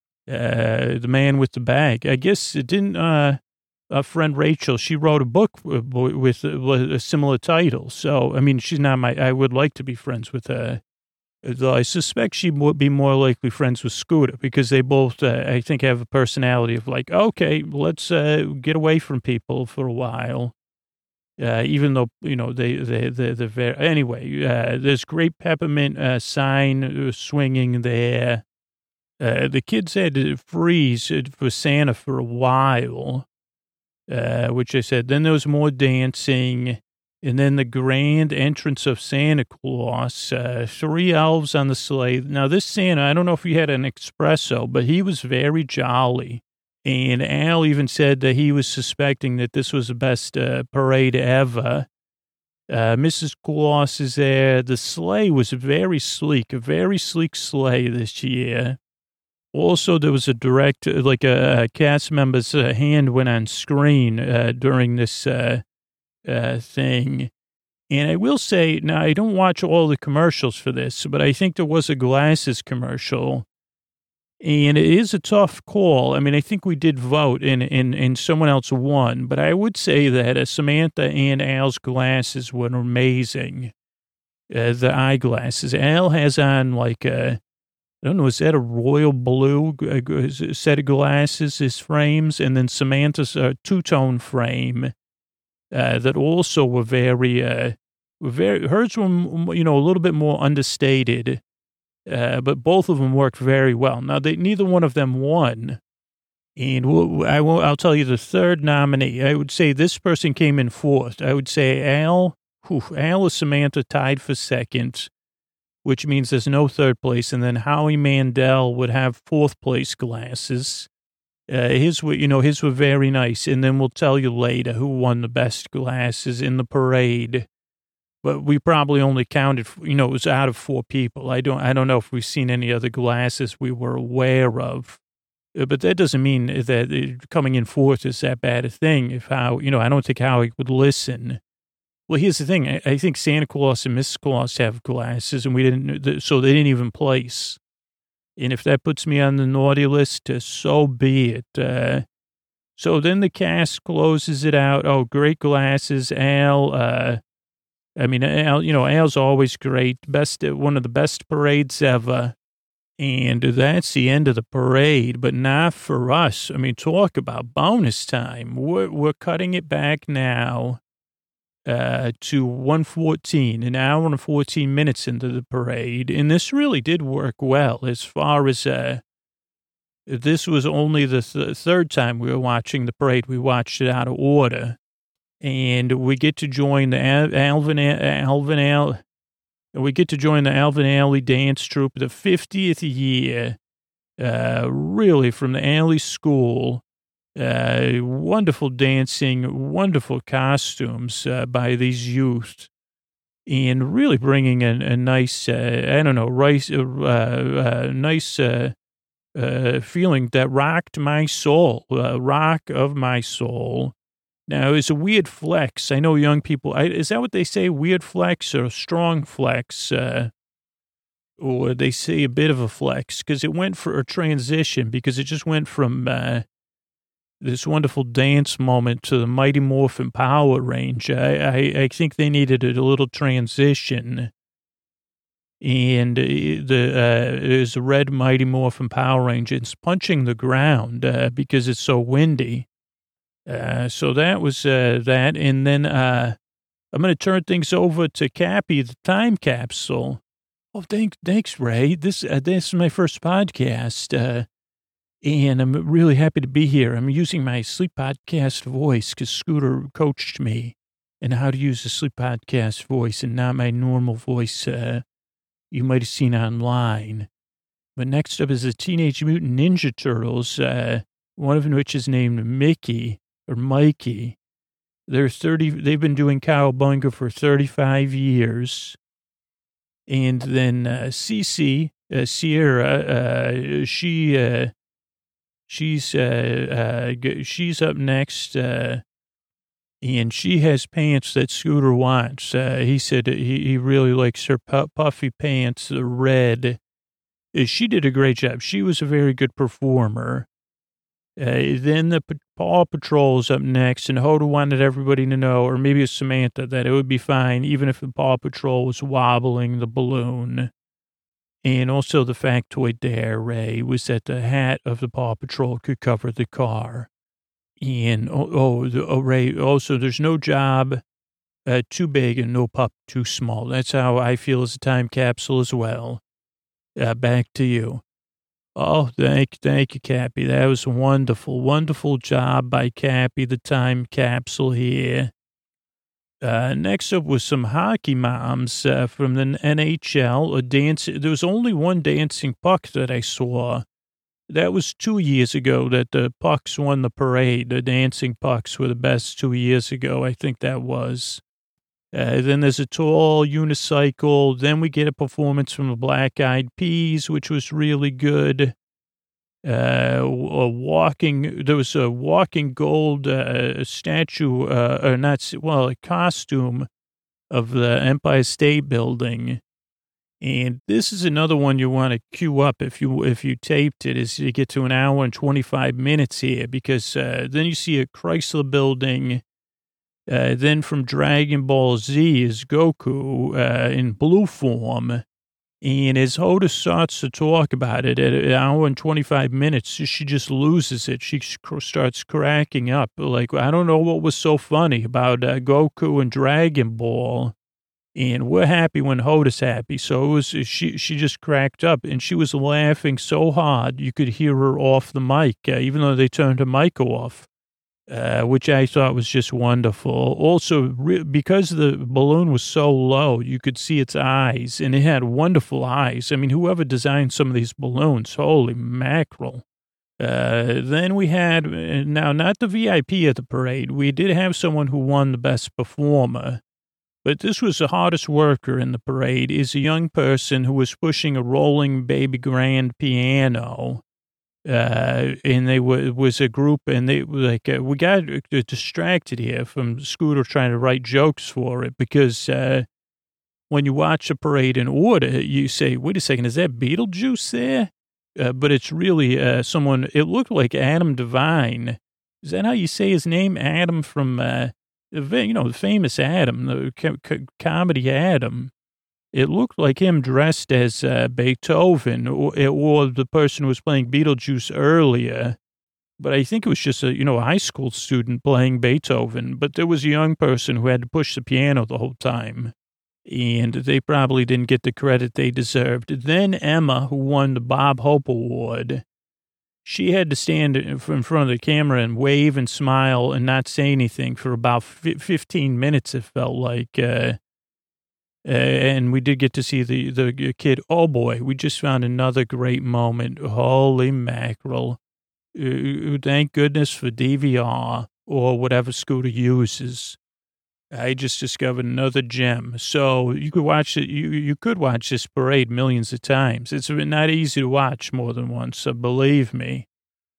Speaker 2: Uh, the Man with the Bag. I guess it didn't, uh, a friend Rachel, she wrote a book with, with a similar title. So, I mean, she's not my, I would like to be friends with her. Though I suspect she would be more likely friends with Scooter because they both, uh, I think, have a personality of like, okay, let's uh, get away from people for a while. Uh, even though, you know, they, they, they, they're very, anyway, uh, there's great peppermint uh, sign swinging there. Uh, the kids had to freeze for Santa for a while, uh, which I said. Then there was more dancing, and then the grand entrance of Santa Claus, uh, three elves on the sleigh. Now, this Santa, I don't know if he had an espresso, but he was very jolly. And Al even said that he was suspecting that this was the best uh, parade ever. Uh, Missus Claus is there. The sleigh was very sleek, a very sleek sleigh this year. Also, there was a direct, like a, a cast member's uh, hand went on screen uh, during this uh, uh, thing. And I will say, now I don't watch all the commercials for this, but I think there was a glasses commercial. And it is a tough call. I mean, I think we did vote and, and, and someone else won, but I would say that uh, Samantha and Al's glasses were amazing. Uh, the eyeglasses. Al has on like a, I don't know, is that a royal blue set of glasses, his frames, and then Samantha's uh, two-tone frame uh, that also were very, uh, were very, hers were, you know, a little bit more understated, uh, but both of them worked very well. Now, they, neither one of them won, and we'll, I will, I'll tell you the third nominee. I would say this person came in fourth. I would say Al, whew, Al or Samantha tied for second, which means there's no third place. And then Howie Mandel would have fourth place glasses. Uh, his were, you know, his were very nice. And then we'll tell you later who won the best glasses in the parade. But we probably only counted, you know, it was out of four people. I don't, I don't know if we've seen any other glasses we were aware of. Uh, but that doesn't mean that coming in fourth is that bad a thing. If how, you know, I don't think Howie would listen. Well, here's the thing. I, I think Santa Claus and Missus Claus have glasses, and we didn't, so they didn't even place. And if that puts me on the naughty list, uh, so be it. Uh, so then the cast closes it out. Oh, great glasses, Al. Uh, I mean, Al, you know, Al's always great. Best, one of the best parades ever. And that's the end of the parade, but not for us. I mean, talk about bonus time. We're, we're cutting it back now. Uh, to one fourteen, an hour and fourteen minutes into the parade. And this really did work well as far as, uh, this was only the th- third time we were watching the parade. We watched it out of order. And we get to join the Al- Alvin, Alvin, Al- we get to join the Alvin Alley Dance Troupe, the fiftieth year, uh, really from the Alley School. Uh, wonderful dancing, wonderful costumes uh, by these youth, and really bringing a, a nice, uh, I don't know, rice, uh, uh, nice uh, uh, feeling that rocked my soul, uh, rock of my soul. Now, it's a weird flex. I know young people, I, is that what they say? Weird flex or strong flex? Uh, or they say a bit of a flex because it went for a transition because it just went from uh, this wonderful dance moment to the Mighty Morphin Power Range. I, I, I think they needed a little transition. And the uh, there's a red Mighty Morphin Power Ranger. It's punching the ground uh, because it's so windy. Uh, so that was uh, that. And then uh, I'm going to turn things over to Cappy, the time capsule. Oh, thanks, thanks, Ray. This uh, this is my first podcast, uh, and I'm really happy to be here. I'm using my sleep podcast voice because Scooter coached me in how to use a sleep podcast voice and not my normal voice uh, you might have seen online. But next up is the Teenage Mutant Ninja Turtles, uh, one of which is named Mickey or Mikey. They're thirty. They've been doing Cowabunga for thirty-five years. And then uh, Cece, uh, Sierra, uh, she, uh, she's, uh, uh, she's up next, uh, and she has pants that Scooter wants. Uh, he said he, he really likes her pu- puffy pants, the red. Uh, she did a great job. She was a very good performer. Uh, then the P- Paw Patrol's up next, and Hoda wanted everybody to know, or maybe it's Samantha, that it would be fine even if the Paw Patrol was wobbling the balloon. And also the factoid there, Ray, was that the hat of the Paw Patrol could cover the car. And, oh, oh, the, oh Ray, also there's no job uh, too big and no pup too small. That's how I feel as a time capsule as well. Uh, back to you. Oh, thank, thank you, Cappy. That was a wonderful, wonderful job by Cappy, the time capsule here. Uh, next up was some hockey moms uh, from the N H L. A dance. There was only one dancing puck that I saw. That was two years ago that the Pucks won the parade. The dancing Pucks were the best two years ago. I think that was. Uh, then there's a tall unicycle. Then we get a performance from the Black Eyed Peas, which was really good. Uh, a walking, there was a walking gold uh, statue, uh, or not, well, a costume of the Empire State Building. And this is another one you want to queue up if you if you taped it, is you get to an hour and twenty-five minutes here, because uh, then you see a Chrysler Building. Uh, then from Dragon Ball Z is Goku uh, in blue form. And as Hoda starts to talk about it at an hour and twenty-five minutes, she just loses it. She starts cracking up. Like, I don't know what was so funny about uh, Goku and Dragon Ball. And we're happy when Hoda's happy. So it was, she, she just cracked up, and she was laughing so hard you could hear her off the mic, uh, even though they turned the mic off. Uh, which I thought was just wonderful. Also, re- because the balloon was so low, you could see its eyes, and it had wonderful eyes. I mean, whoever designed some of these balloons, holy mackerel. Uh, then we had, now not the V I P at the parade, we did have someone who won the best performer, but this was the hardest worker in the parade, is a young person who was pushing a rolling baby grand piano. Uh, and they were, was a group, and they were like, uh, we got distracted here from Scooter trying to write jokes for it, because, uh, when you watch a parade in order, you say, wait a second, is that Beetlejuice there? Uh, but it's really, uh, someone, it looked like Adam Devine. Is that how you say his name? Adam from, uh, you know, the famous Adam, the co- co- comedy Adam. It looked like him dressed as uh, Beethoven, or, or the person who was playing Beetlejuice earlier. But I think it was just a, you know, a high school student playing Beethoven. But there was a young person who had to push the piano the whole time. And they probably didn't get the credit they deserved. Then Emma, who won the Bob Hope Award, she had to stand in front of the camera and wave and smile and not say anything for about fifteen minutes, it felt like. Uh, Uh, and we did get to see the, the kid. Oh, boy, we just found another great moment. Holy mackerel. Uh, thank goodness for D V R or whatever Scooter uses. I just discovered another gem. So you could watch it. You, you could watch this parade millions of times. It's not easy to watch more than once, so believe me.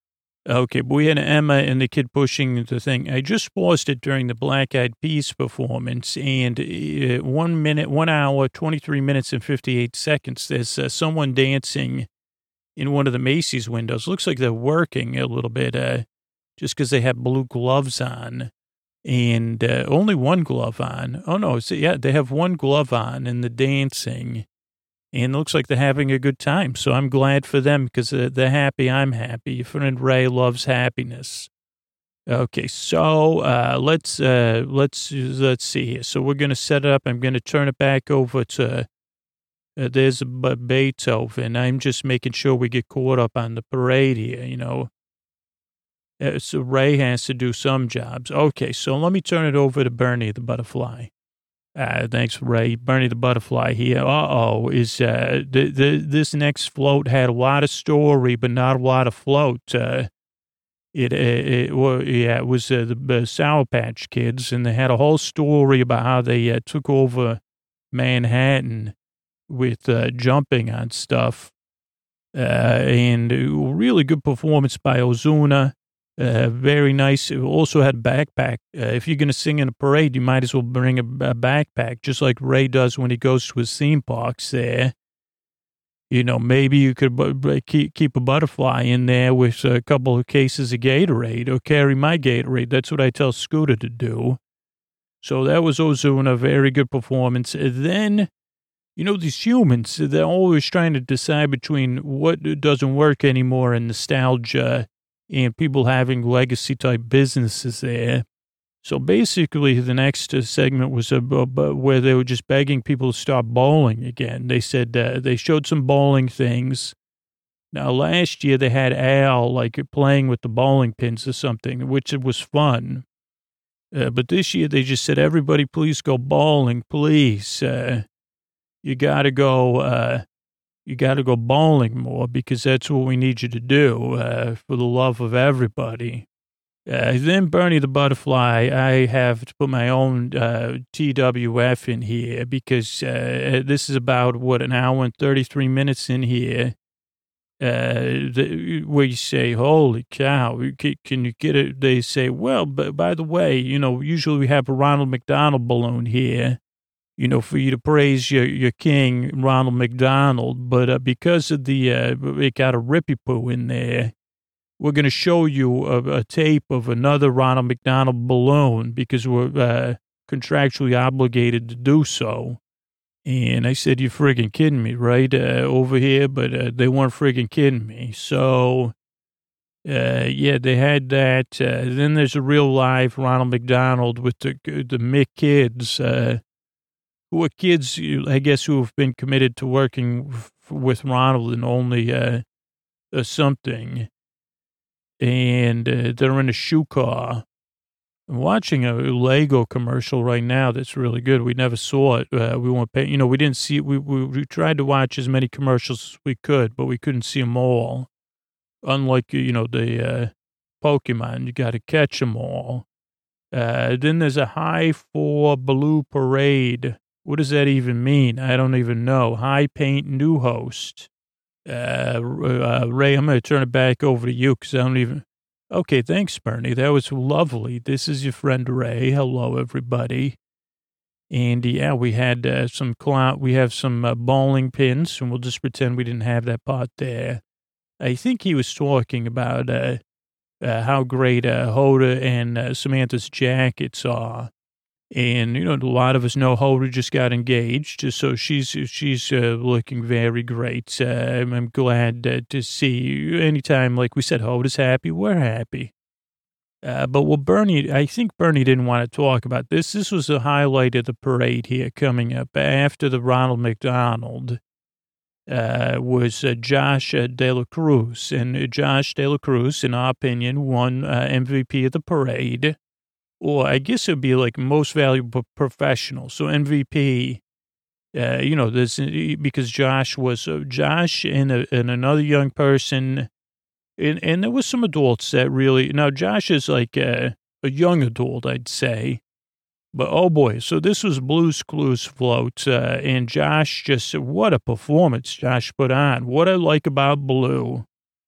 Speaker 2: Okay, but we had Emma and the kid pushing the thing. I just paused it during the Black Eyed Peas performance, and uh, one minute, one hour, twenty-three minutes and fifty-eight seconds, there's uh, someone dancing in one of the Macy's windows. Looks like they're working a little bit, uh, just because they have blue gloves on, and uh, only one glove on. Oh, no, so, yeah, they have one glove on in the dancing. And it looks like they're having a good time. So I'm glad for them because they're happy. I'm happy. Your friend Ray loves happiness. Okay, so uh, let's uh, let's let's see here. So we're gonna set it up. I'm gonna turn it back over to. Uh, there's a Beethoven. I'm just making sure we get caught up on the parade here. You know. Uh, so Ray has to do some jobs. Okay, so let me turn it over to Bernie the butterfly. Uh, thanks, Ray. Bernie the butterfly here. Uh-oh, is uh, the, the, this next float had a lot of story, but not a lot of float. Uh, it, it, it well, yeah, it was uh, the uh, Sour Patch Kids, and they had a whole story about how they uh, took over Manhattan with uh, jumping on stuff. Uh, and a really good performance by Ozuna. Uh, very nice. It also had a backpack. Uh, if you're going to sing in a parade, you might as well bring a, a backpack, just like Ray does when he goes to his theme parks there. You know, maybe you could b- keep, keep a butterfly in there with a couple of cases of Gatorade or carry my Gatorade. That's what I tell Scooter to do. So that was Ozuna, very good performance. And then, you know, these humans, they're always trying to decide between what doesn't work anymore and nostalgia and people having legacy-type businesses there. So basically, the next uh, segment was uh, where they were just begging people to stop bowling again. They said uh, they showed some bowling things. Now, last year, they had Al, like, playing with the bowling pins or something, which was fun. Uh, but this year, they just said, everybody, please go bowling, please. Uh, you got to go... Uh, You got to go bowling more because that's what we need you to do uh, for the love of everybody. Uh, then Bernie the Butterfly, I have to put my own uh, T W F in here because uh, this is about, what, an hour and thirty-three minutes in here uh, the, where you say, holy cow, can, can you get it? They say, well, but by the way, you know, usually we have a Ronald McDonald balloon here. You know, for you to praise your, your king, Ronald McDonald. But uh, because of the, uh, it got a rippy poo in there, we're going to show you a, a tape of another Ronald McDonald balloon because we're uh, contractually obligated to do so. And I said, you're friggin' kidding me, right? Uh, over here, but uh, they weren't friggin' kidding me. So, uh, yeah, they had that. Uh, then there's a real live Ronald McDonald with the, the Mick kids, uh, who are kids, I guess, who have been committed to working f- with Ronald and only uh, uh, something. And uh, they're in a shoe car. I'm watching a Lego commercial right now that's really good. We never saw it. Uh, we won't pay, you know, we didn't see it. We, we, we tried to watch as many commercials as we could, but we couldn't see them all. Unlike, you know, the uh, Pokemon, you got to catch them all. Uh, then there's a high four blue parade. What does that even mean? I don't even know. High paint new host. Uh, uh, Ray, I'm going to turn it back over to you because I don't even. Okay, thanks, Bernie. That was lovely. This is your friend Ray. Hello, everybody. And yeah, we had uh, some clown. We have some uh, bowling pins, and we'll just pretend we didn't have that part there. I think he was talking about uh, uh, how great uh, Hoda and uh, Samantha's jackets are. And, you know, a lot of us know Hoda just got engaged, so she's she's uh, looking very great. Uh, I'm, I'm glad uh, to see you. Anytime, like we said, Hoda's happy, we're happy. Uh, but well, Bernie, I think Bernie didn't want to talk about this. This was the highlight of the parade here coming up after the Ronald McDonald. Uh, was uh, Josh uh, De La Cruz. And uh, Josh De La Cruz, in our opinion, won uh, M V P of the parade. Or I guess it would be like most valuable professional. So M V P, uh, you know, this because Josh was uh, Josh and, a, and another young person. And, and there was some adults that really, now Josh is like a, a young adult, I'd say. But oh boy, so this was Blue's Clues float. Uh, and Josh just, what a performance Josh put on. What I like about Blue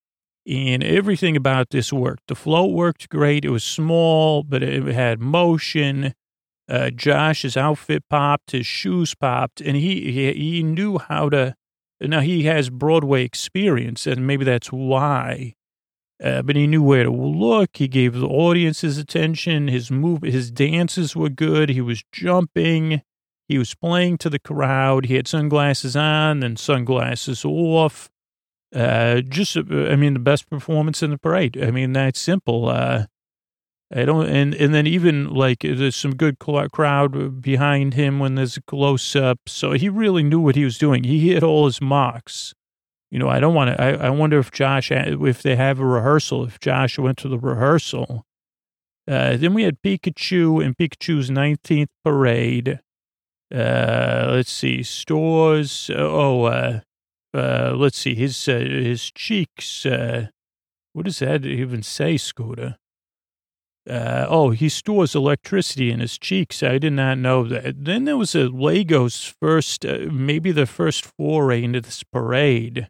Speaker 2: And everything about this worked. The float worked great. It was small, but it had motion. Uh, Josh's outfit popped, his shoes popped, and he, he he knew how to. Now he has Broadway experience, and maybe that's why. Uh, but he knew where to look. He gave the audience his attention. His move, his dances were good. He was jumping. He was playing to the crowd. He had sunglasses on, then sunglasses off. Uh, just, I mean, the best performance in the parade. I mean, that's simple. Uh, I don't, and, and then even like there's some good crowd behind him when there's a close up. So he really knew what he was doing. He hit all his marks. You know, I don't want to, I, I wonder if Josh, if they have a rehearsal, if Josh went to the rehearsal. Uh, then we had Pikachu and Pikachu's nineteenth parade. Uh, let's see, stores. Oh, uh, Uh, let's see, his, uh, his cheeks, uh, what does that even say, Scooter? Uh, oh, he stores electricity in his cheeks. I did not know that. Then there was a Legos first, uh, maybe the first foray into this parade.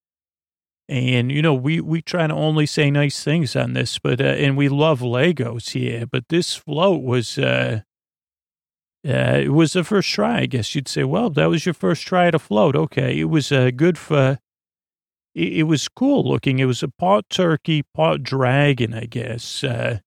Speaker 2: And, you know, we, we try to only say nice things on this, but, uh, and we love Legos here, but this float was, uh, Uh, it was the first try, I guess you'd say. Well, that was your first try at a float. Okay. It was uh, good for, it, it was cool looking. It was a part turkey, part dragon, I guess. Uh,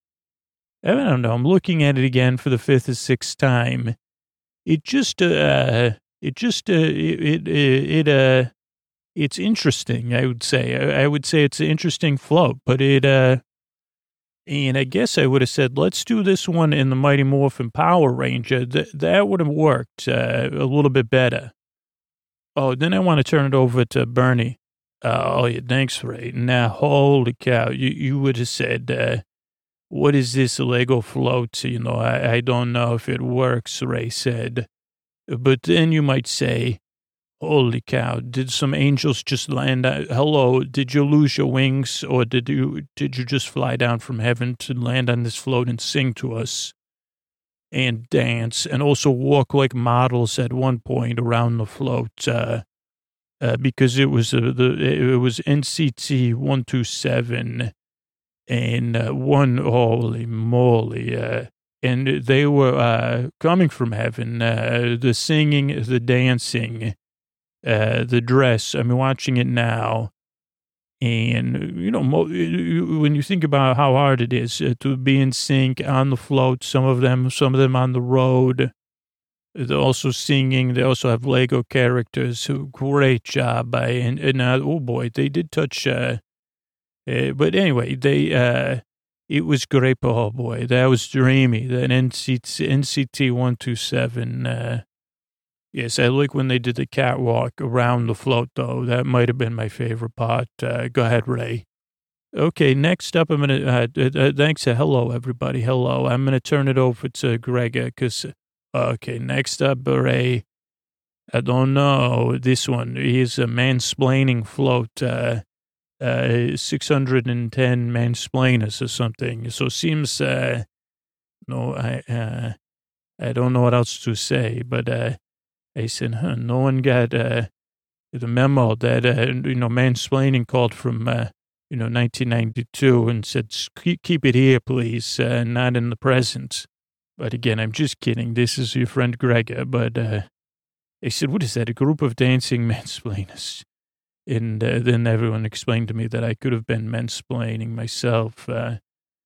Speaker 2: I don't know. I'm looking at it again for the fifth or sixth time. It just, uh, it just, uh, it, it, it, uh, it's interesting, I would say. I, I would say it's an interesting float, but it, uh, and I guess I would have said, let's do this one in the Mighty Morphin Power Ranger. Th- that would have worked uh, a little bit better. Oh, then I want to turn it over to Bernie. Uh, oh, yeah, thanks, Ray. Now, holy cow, you, you would have said, uh, what is this Lego float? You know, I, I don't know if it works, Ray said. But then you might say, holy cow, did some angels just land? Uh, hello, did you lose your wings, or did you did you just fly down from heaven to land on this float and sing to us and dance and also walk like models at one point around the float? Uh, uh, because it was uh, the it was N C T one two seven and uh, one, holy moly, uh, and they were uh, coming from heaven. Uh, the singing, the dancing. Uh, the dress, I'm watching it now, and, you know, mo- when you think about how hard it is uh, to be in sync on the float, some of them, some of them on the road, they're also singing, they also have Lego characters, who, great job by, and, and uh, oh boy, they did touch, uh, uh, but anyway, they, uh, it was great, oh boy, that was dreamy, that N C T one two seven, uh, yes, I like when they did the catwalk around the float, though. That might have been my favorite part. Uh, go ahead, Ray. Okay, next up, I'm going to, uh, uh, thanks, uh, hello, everybody, hello. I'm going to turn it over to Grega, because, uh, okay, next up, Ray, I don't know, this one, he's a mansplaining float, uh, uh, six hundred ten mansplainers or something, so it seems, uh, no, I, uh, I don't know what else to say, but, uh, I said, huh, no one got uh, the memo that, uh, you know, mansplaining called from, uh, you know, nineteen ninety-two and said, keep, keep it here, please, uh, not in the present. But again, I'm just kidding. This is your friend Grega. But uh, I said, what is that, a group of dancing mansplainers? And uh, then everyone explained to me that I could have been mansplaining myself. Uh,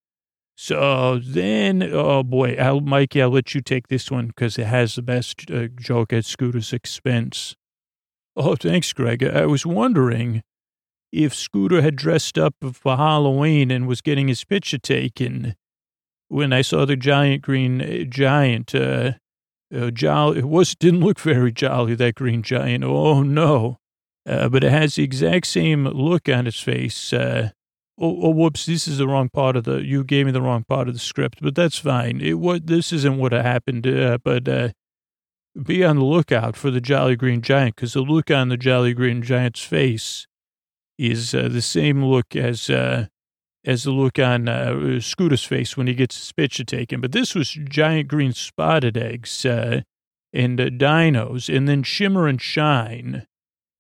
Speaker 2: So then, oh boy, I'll, Mikey, I'll let you take this one because it has the best uh, joke at Scooter's expense. Oh, thanks, Greg. I was wondering if Scooter had dressed up for Halloween and was getting his picture taken when I saw the giant green uh, giant. Uh, uh, jolly, it was didn't look very jolly, that green giant. Oh no, uh, but it has the exact same look on its face. Uh, Oh, oh, whoops, this is the wrong part of the, you gave me the wrong part of the script, but that's fine. It what This isn't what happened, uh, but uh, be on the lookout for the Jolly Green Giant, because the look on the Jolly Green Giant's face is uh, the same look as uh, as the look on uh, Scooter's face when he gets his picture taken. But this was giant green spotted eggs uh, and uh, dinos, and then Shimmer and Shine.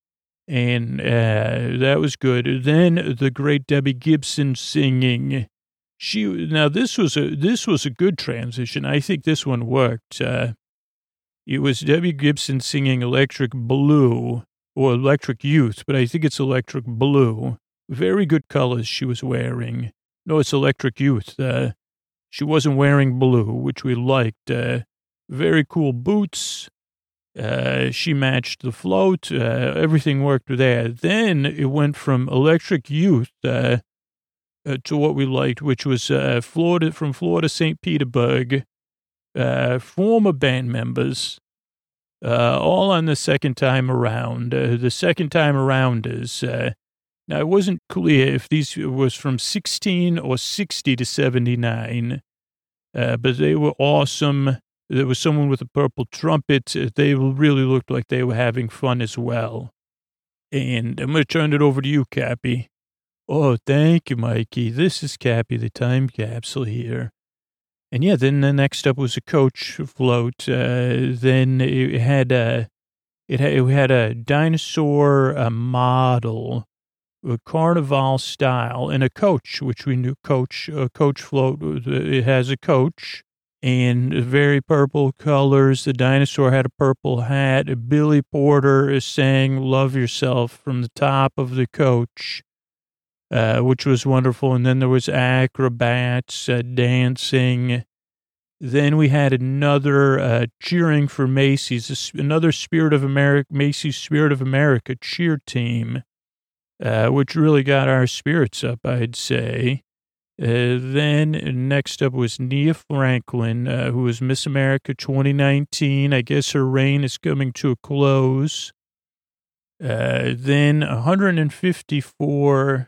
Speaker 2: And uh, that was good. Then the great Debbie Gibson singing. She now this was a this was a good transition. I think this one worked. Uh, it was Debbie Gibson singing Electric Blue or Electric Youth, but I think it's Electric Blue. Very good colors she was wearing. No, it's Electric Youth. Uh, she wasn't wearing blue, which we liked. Uh, very cool boots. Uh, she matched the float. Uh, everything worked there. Then it went from Electric Youth uh, uh, to what we liked, which was uh, Florida from Florida, Saint Petersburg, uh, former band members, uh, all on the second time around. Uh, the second time around is uh, now it wasn't clear if these was from sixteen or sixty to seventy-nine, uh, but they were awesome. There was someone with a purple trumpet. They really looked like they were having fun as well. And I'm going to turn it over to you, Cappy. Oh, thank you, Mikey. This is Cappy, the time capsule here. And yeah, then the next up was a coach float. Uh, then it had a, it had, it had a dinosaur a model, a carnival style, and a coach, which we knew coach, a coach float. It has a coach. And very purple colors. The dinosaur had a purple hat. Billy Porter sang Love Yourself from the top of the coach, uh, which was wonderful. And then there was acrobats uh, dancing. Then we had another uh, cheering for Macy's, another Spirit of America, Macy's Spirit of America cheer team, uh, which really got our spirits up, I'd say. Uh, then next up was Nia Franklin, uh, who was Miss America twenty nineteen. I guess her reign is coming to a close. Uh, then one hundred fifty-four.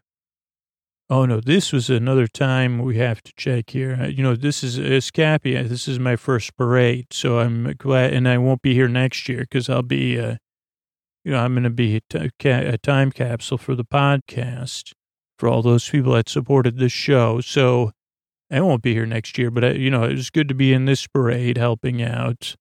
Speaker 2: Oh, no, this was another time we have to check here. Uh, you know, this is Escapia. This is my first parade, so I'm glad, and I won't be here next year because I'll be, uh, you know, I'm going to be a, t- a time capsule for the podcast. For all those people that supported this show. So I won't be here next year, but, I, you know, it was good to be in this parade helping out.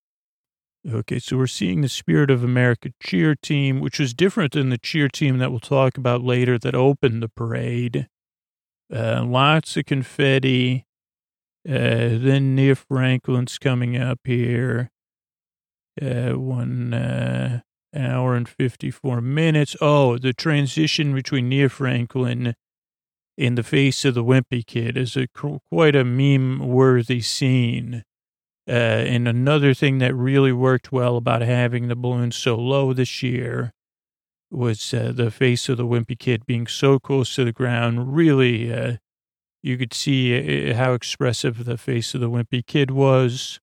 Speaker 2: Okay, so we're seeing the Spirit of America cheer team, which was different than the cheer team that we'll talk about later that opened the parade. Uh, lots of confetti. Uh, then Nia Franklin's coming up here. Uh, one... Uh, Hour and fifty-four minutes. Oh, the transition between Nia Franklin and the face of the Wimpy Kid is a quite a meme-worthy scene. Uh, and another thing that really worked well about having the balloon so low this year was uh, the face of the Wimpy Kid being so close to the ground. Really, uh, you could see uh, how expressive the face of the Wimpy Kid was.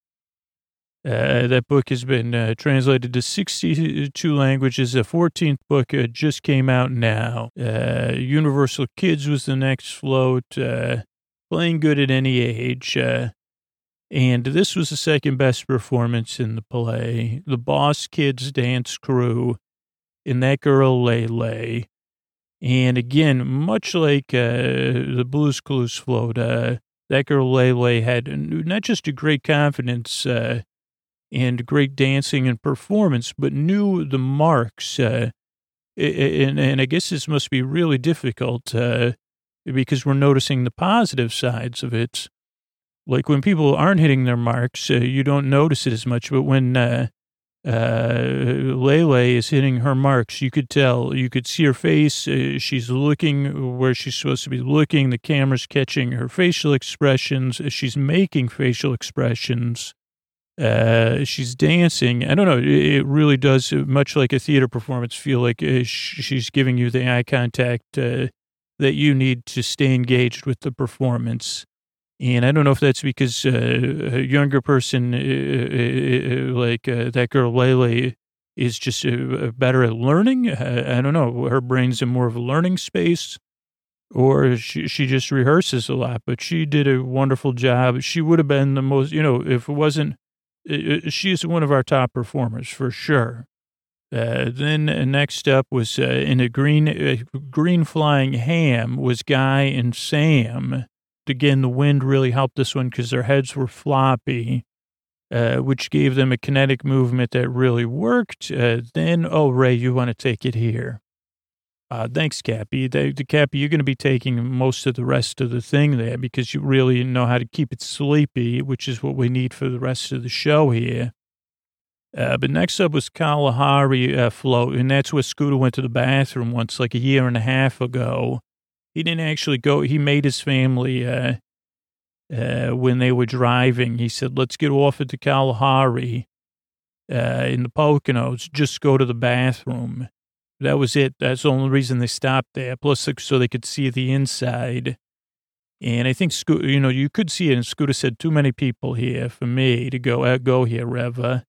Speaker 2: Uh, that book has been uh, translated to sixty-two languages. The fourteenth book uh, just came out now. Uh, Universal Kids was the next float, uh, playing good at any age. Uh, and this was the second best performance in the play. The Boss Kids dance crew and that girl Lele. And again, much like uh, the Blue's Clues float, uh, that girl Lele had not just a great confidence, uh, and great dancing and performance, but knew the marks. Uh, and, and I guess this must be really difficult uh, because we're noticing the positive sides of it. Like when people aren't hitting their marks, uh, you don't notice it as much. But when uh, uh, Lele is hitting her marks, you could tell, you could see her face. Uh, she's looking where she's supposed to be looking. The camera's catching her facial expressions. She's making facial expressions. Uh, she's dancing. I don't know. It really does, much like a theater performance, feel like uh, she's giving you the eye contact uh, that you need to stay engaged with the performance. And I don't know if that's because uh, a younger person, uh, uh, like uh, that girl Lele, is just uh, better at learning. Uh, I don't know. Her brain's in more of a learning space, or she, she just rehearses a lot. But she did a wonderful job. She would have been the most, you know, if it wasn't, she's one of our top performers for sure. Uh, then uh, next up was uh, in a green, uh, green flying ham was Guy and Sam. Again, the wind really helped this one because their heads were floppy. uh, which gave them a kinetic movement that really worked. Uh, then, oh, Ray, you want to take it here. Uh, thanks, Cappy. The, the Cappy, you're going to be taking most of the rest of the thing there because you really know how to keep it sleepy, which is what we need for the rest of the show here. Uh, but next up was Kalahari uh, float, and that's where Scooter went to the bathroom once, like a year and a half ago. He didn't actually go. He made his family, uh, uh, when they were driving, he said, let's get off at the Kalahari uh, in the Poconos, just go to the bathroom. That was it. That's the only reason they stopped there. Plus, so they could see the inside. And I think, Scooter, you know, you could see it. And Scooter said, too many people here for me to go uh, go here, Reva.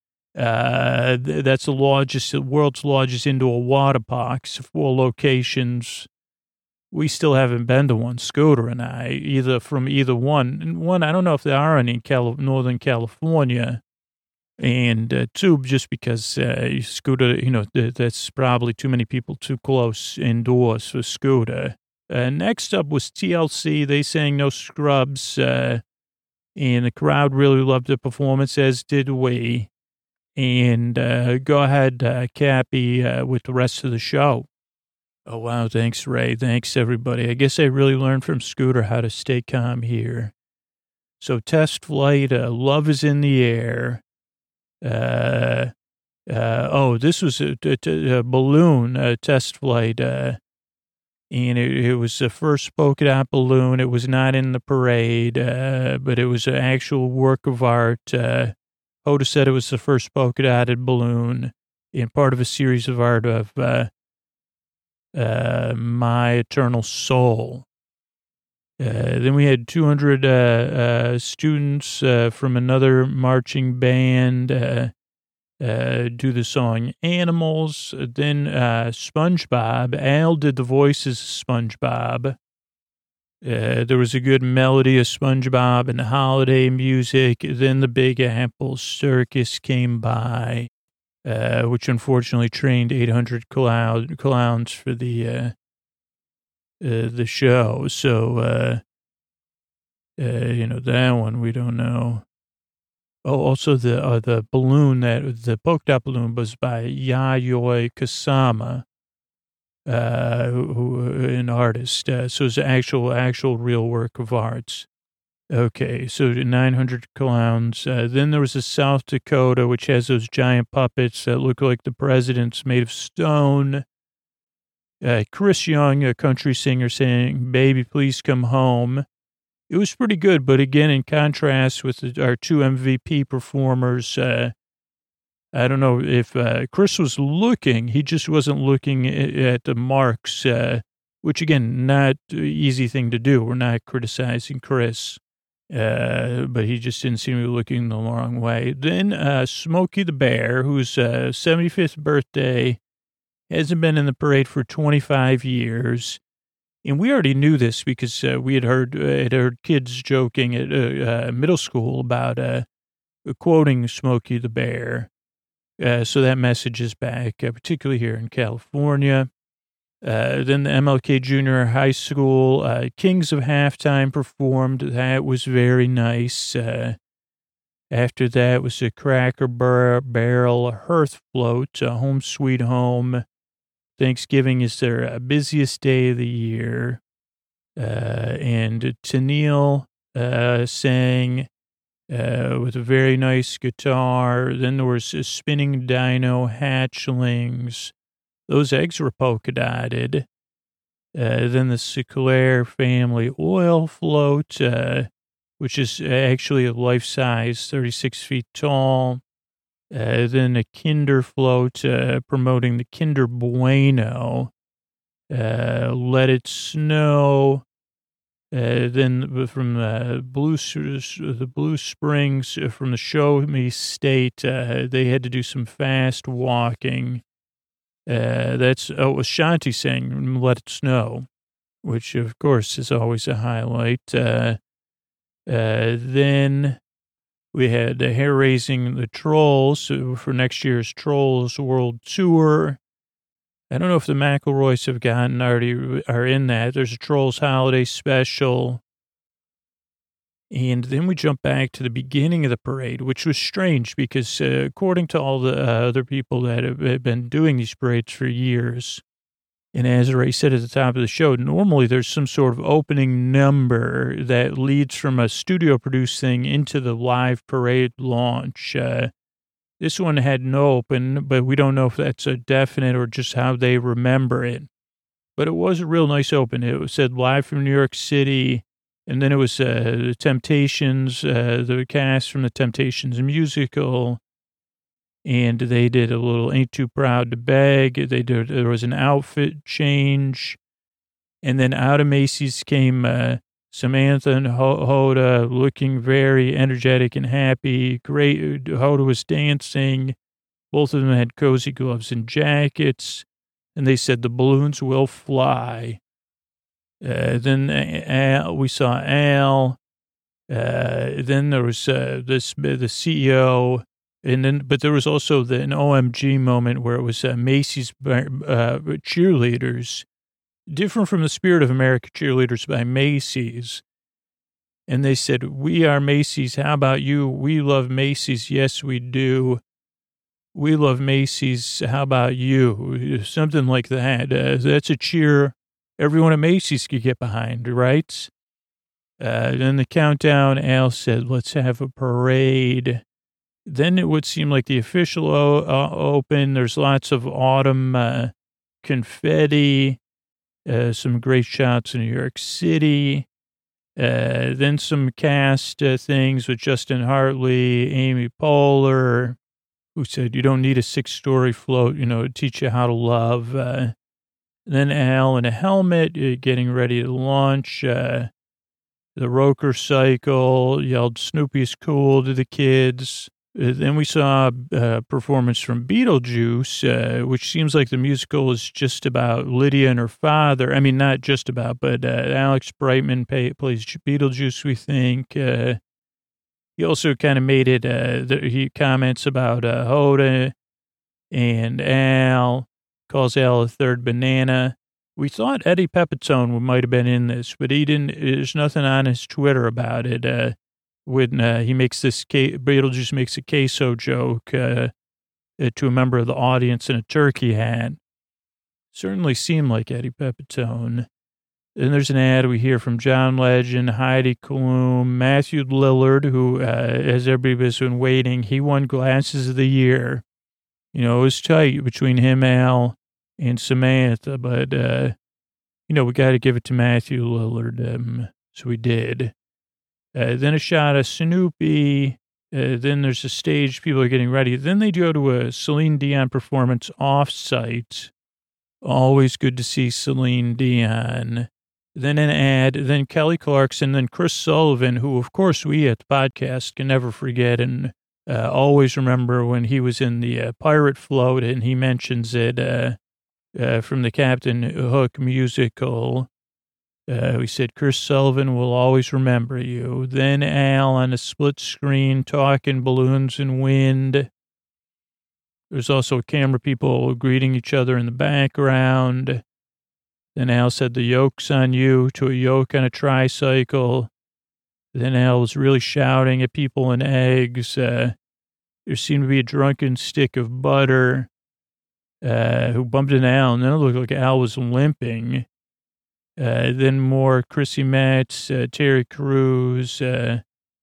Speaker 2: Uh, th- that's the largest, the world's largest indoor water parks, four locations. We still haven't been to one, Scooter and I, either from either one. And one, I don't know if there are any in Cali- Northern California. And uh, two, just because uh, Scooter, you know, th- that's probably too many people too close indoors for Scooter. Uh, next up was T L C. They sang No Scrubs, uh, and the crowd really loved the performance, as did we. And uh, go ahead, uh, Cappy, uh, with the rest of the show. Oh, wow. Thanks, Ray. Thanks, everybody. I guess I really learned from Scooter how to stay calm here. So test flight, uh, Love is in the Air. Uh, uh, oh, this was a, a, a balloon uh, test flight, uh, and it, it was the first polka dot balloon. It was not in the parade, uh, but it was an actual work of art. Uh, Hoda said it was the first polka dotted balloon and part of a series of art of uh, uh, My Eternal Soul. Uh, then we had two hundred uh, uh, students uh, from another marching band uh, uh, do the song Animals. Then uh, SpongeBob. Al did the voices of SpongeBob. Uh, there was a good melody of SpongeBob and the holiday music. Then the Big Apple Circus came by, uh, which unfortunately trained eight hundred clown, clowns for the... Uh, Uh, the show. So, uh, uh, you know, that one we don't know. Oh, also the uh, the balloon, that the polka dot balloon was by Yayoi Kusama, uh, who, who an artist. Uh, so it's an actual, actual real work of arts. Okay, so nine hundred clowns. Uh, then there was a South Dakota, which has those giant puppets that look like the presidents made of stone. Uh, Chris Young, a country singer, saying, "Baby, please come home." It was pretty good, but again, in contrast with the, our two M V P performers, uh, I don't know if uh, Chris was looking. He just wasn't looking at, at the marks, uh, which, again, not an easy thing to do. We're not criticizing Chris, uh, but he just didn't seem to be looking the wrong way. Then uh, Smokey the Bear, whose uh, seventy-fifth birthday, hasn't been in the parade for twenty-five years. And we already knew this because uh, we had heard uh, had heard kids joking at uh, uh, middle school about uh, quoting Smokey the Bear. Uh, so that message is back, uh, particularly here in California. Uh, then the M L K Junior High School uh, Kings of Halftime performed. That was very nice. Uh, after that was a Cracker Bar- Barrel Hearth Float, uh, Home Sweet Home. Thanksgiving is their uh, busiest day of the year. Uh, and Tennille uh, sang uh, with a very nice guitar. Then there was a spinning dino hatchlings. Those eggs were polka dotted. Uh, then the Sinclair family oil float, uh, which is actually a life size, thirty-six feet tall. Uh, then a Kinder float uh, promoting the Kinder Bueno. Uh, Let It Snow. Uh, then from uh, Blue the Blue Springs uh, from the Show Me State, uh, they had to do some fast walking. Uh, that's oh, Ashanti sang "Let It Snow," which of course is always a highlight. Uh, uh, then. We had the hair raising the Trolls for next year's Trolls World Tour. I don't know if the McElroys have gotten already are in that. There's a Trolls holiday special. And then we jump back to the beginning of the parade, which was strange because uh, according to all the uh, other people that have, have been doing these parades for years, and as Ray said at the top of the show, normally there's some sort of opening number that leads from a studio-produced thing into the live parade launch. Uh, this one had no open, but we don't know if that's a definite or just how they remember it. But it was a real nice open. It said live from New York City. And then it was uh, the Temptations, uh, the cast from the Temptations musical. And they did a little Ain't Too Proud to Beg. They did, there was an outfit change. And then out of Macy's came uh, Samantha and Hoda looking very energetic and happy. Great. Hoda was dancing. Both of them had cozy gloves and jackets. And they said, the balloons will fly. Uh, then Al, we saw Al. Uh, then there was uh, this the C E O, and then but there was also the, an O M G moment where it was uh, Macy's uh, cheerleaders, different from the Spirit of America cheerleaders by Macy's, and they said, "We are Macy's. How about you? We love Macy's. Yes, we do. We love Macy's. How about you?" Something like that. Uh, that's a cheer everyone at Macy's could get behind, right? Uh, then the countdown, Al said, let's have a parade. Then it would seem like the official o- uh, open. There's lots of autumn uh, confetti, uh, some great shots in New York City. Uh, then some cast uh, things with Justin Hartley, Amy Poehler, who said, you don't need a six-story float, you know, to teach you how to love. Uh, Then Al in a helmet, uh, getting ready to launch. Uh, the Roker cycle yelled, Snoopy's cool to the kids. Uh, then we saw a performance from Beetlejuice, uh, which seems like the musical is just about Lydia and her father. I mean, not just about, but uh, Alex Brightman pay, plays Beetlejuice, we think. Uh, he also kind of made it, uh, the, he comments about uh, Hoda and Al. Calls Al a third banana. We thought Eddie Pepitone might have been in this, but he didn't. There's nothing on his Twitter about it. Uh, when uh, he makes this, Beetlejuice makes a queso joke uh, to a member of the audience in a turkey hat. Certainly seemed like Eddie Pepitone. Then there's an ad we hear from John Legend, Heidi Klum, Matthew Lillard, who, uh, as everybody's been waiting, he won Glasses of the Year. You know, it was tight between him, Al, and Samantha, but, uh, you know, we got to give it to Matthew Lillard, um, so we did. Uh, then a shot of Snoopy. Uh, then there's a stage, people are getting ready. Then they go to a Celine Dion performance off-site. Always good to see Celine Dion. Then an ad, then Kelly Clarkson, then Chris Sullivan, who, of course, we at the podcast can never forget and Uh, always remember when he was in the uh, pirate float and he mentions it uh, uh, from the Captain Hook musical. Uh, we said, Chris Sullivan will always remember you. Then Al on a split screen talking balloons and wind. There's also camera people greeting each other in the background. Then Al said, the yoke's on you to a yoke on a tricycle. Then Al was really shouting at people and eggs. Uh, there seemed to be a drunken stick of butter uh, who bumped into Al, and then it looked like Al was limping. Uh, then more Chrissy Metz, uh, Terry Crews, uh,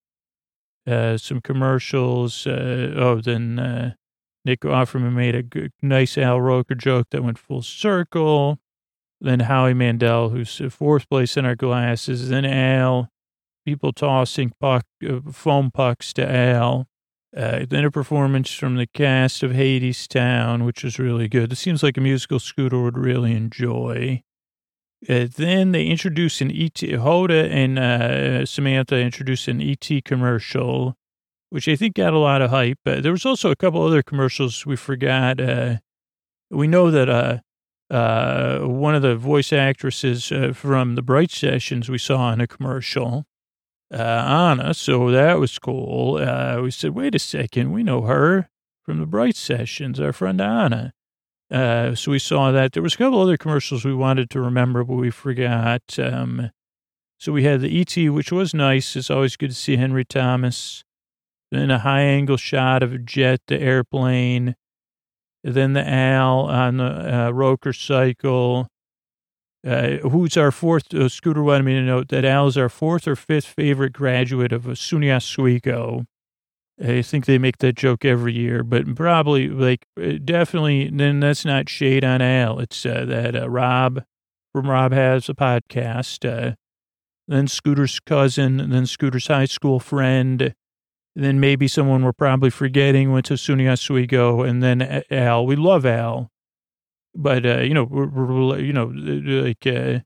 Speaker 2: uh, some commercials. Uh, oh, then uh, Nick Offerman made a good, nice Al Roker joke that went full circle. Then Howie Mandel, who's fourth place in our glasses. Then Al. People tossing puck, uh, foam pucks to Al. Uh, then a performance from the cast of Hadestown, which was really good. It seems like a musical Scooter would really enjoy. Uh, then they introduced an E T, Hoda and uh, Samantha introduced an E T commercial, which I think got a lot of hype. Uh, there was also a couple other commercials we forgot. Uh, we know that uh, uh, one of the voice actresses uh, from the Bright Sessions we saw in a commercial. Uh, Anna, so that was cool. Uh, we said, wait a second, we know her from the Bright Sessions, our friend Anna. Uh, so we saw that. There was a couple other commercials we wanted to remember, but we forgot. Um, So we had the E T, which was nice. It's always good to see Henry Thomas. Then a high-angle shot of a jet, the airplane. Then the Al on the uh, Roker cycle. Uh, who's our fourth, uh, Scooter wanted me to note that Al is our fourth or fifth favorite graduate of SUNY Oswego. I think they make that joke every year, but probably, like, definitely, then that's not shade on Al. It's uh, that uh, Rob from Rob Has a Podcast, uh, then Scooter's cousin, and then Scooter's high school friend, then maybe someone we're probably forgetting went to SUNY Oswego, and then Al. We love Al, but, uh, you know, we're, we're, you know, like, uh,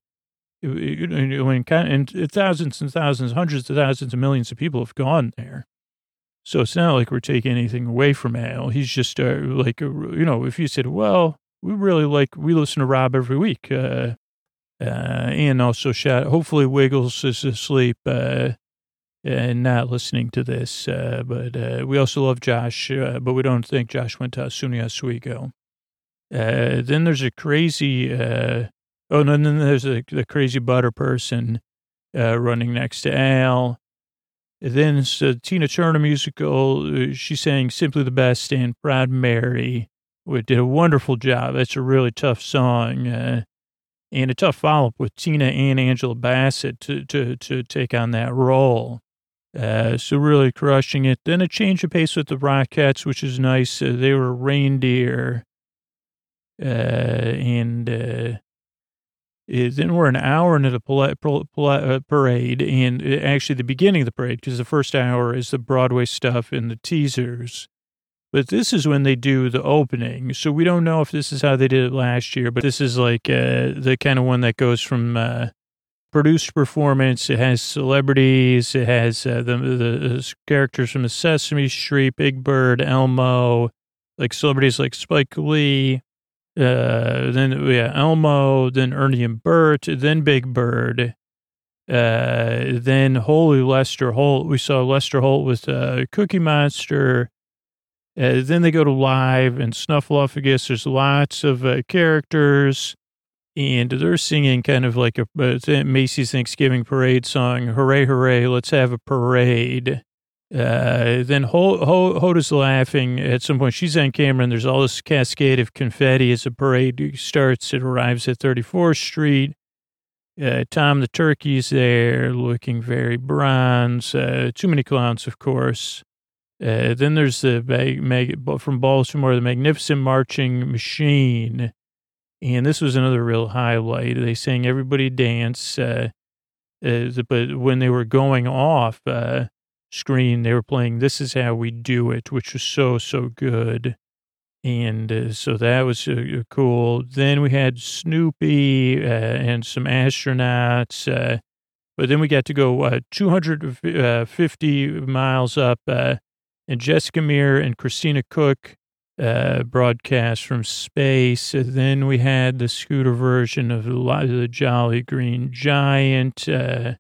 Speaker 2: when and thousands and thousands, hundreds of thousands of millions of people have gone there. So it's not like we're taking anything away from Al. He's just uh, like, uh, you know, if you said, well, we really like, we listen to Rob every week. Uh, uh, and also shout, hopefully Wiggles is asleep uh, and not listening to this. Uh, but uh, we also love Josh, uh, but we don't think Josh went to SUNY Oswego. Uh, then there's a crazy, uh, oh, no, then there's a, the crazy butter person uh, running next to Al. Then it's a Tina Turner musical. She sang Simply the Best and Proud Mary, which did a wonderful job. That's a really tough song uh, and a tough follow-up with Tina and Angela Bassett to, to, to take on that role. Uh, so really crushing it. Then a change of pace with the Rockettes, which is nice. Uh, they were reindeer. Uh, and... Uh, Then we're an hour into the pala- pala- parade, and actually the beginning of the parade, because the first hour is the Broadway stuff and the teasers. But this is when they do the opening. So we don't know if this is how they did it last year, but this is like uh, the kind of one that goes from uh, produced performance. It has celebrities. It has uh, the, the, the characters from the Sesame Street, Big Bird, Elmo, like celebrities like Spike Lee. Uh, then, yeah, Elmo, then Ernie and Bert, then Big Bird, uh, then Holy Lester Holt. We saw Lester Holt with uh, Cookie Monster. Uh, then they go to Live and Snuffleupagus. There's lots of uh, characters, and they're singing kind of like a uh, Macy's Thanksgiving Parade song, Hooray, hooray, let's have a parade. Uh, then Holt, Holt, Holt is laughing at some point. She's on camera, and there's all this cascade of confetti as the parade starts. It arrives at thirty-fourth Street. Uh, Tom the Turkey's there, looking very bronze. Uh, too many clowns, of course. Uh, then there's the mag- mag- from Baltimore, the Magnificent Marching Machine. And this was another real highlight. They sang Everybody Dance. Uh, uh, but when they were going off, uh, screen, they were playing This Is How We Do It, which was so, so good. And uh, so that was uh, cool. Then we had Snoopy uh, and some astronauts. Uh, but then we got to go uh, two hundred fifty miles up, uh, and Jessica Meir and Christina Cook uh, broadcast from space. And then we had the Scooter version of the, the Jolly Green Giant. Uh,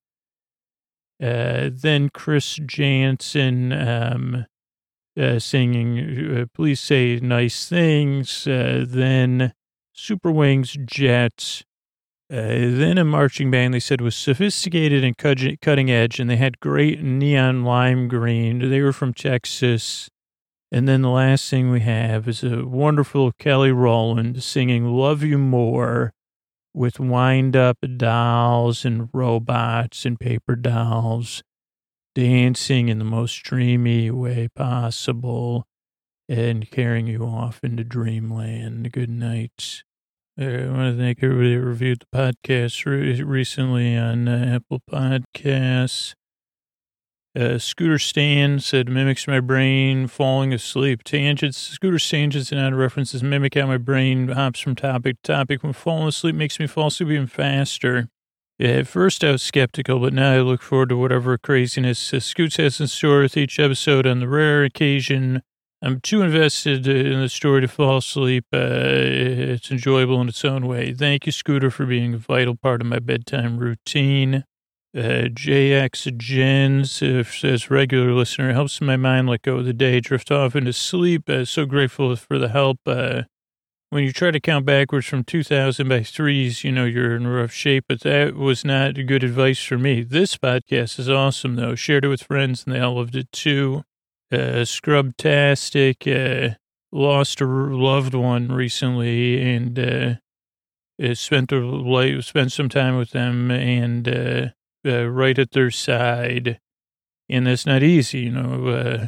Speaker 2: Uh, then Chris Jansen um, uh, singing uh, Please Say Nice Things. Uh, then Super Wings Jets. Uh, then a marching band they said was sophisticated and cutting edge, and they had great neon lime green. They were from Texas. And then the last thing we have is a wonderful Kelly Rowland singing Love You More, with wind-up dolls and robots and paper dolls dancing in the most dreamy way possible and carrying you off into dreamland. Good night. Uh, I want to thank everybody who reviewed the podcast re- recently on uh, Apple Podcasts. Uh, Scooter Stan said, mimics my brain falling asleep. Tangents, Scooter tangents and out references mimic how my brain hops from topic to topic. When falling asleep makes me fall asleep even faster. Yeah, at first I was skeptical, but now I look forward to whatever craziness uh, Scoots has in store with each episode. On the rare occasion I'm too invested in the story to fall asleep. Uh, it's enjoyable in its own way. Thank you, Scooter, for being a vital part of my bedtime routine. Uh, J X Jens uh, says, regular listener, helps my mind let go of the day, drift off into sleep. Uh, so grateful for the help. Uh, when you try to count backwards from two thousand by threes, you know, you're in rough shape, but that was not good advice for me. This podcast is awesome, though. Shared it with friends, and they all loved it, too. Uh, Scrubtastic, uh, lost a loved one recently, and uh, uh, spent, a, like, spent some time with them, and uh, uh, right at their side. And that's not easy, you know, uh,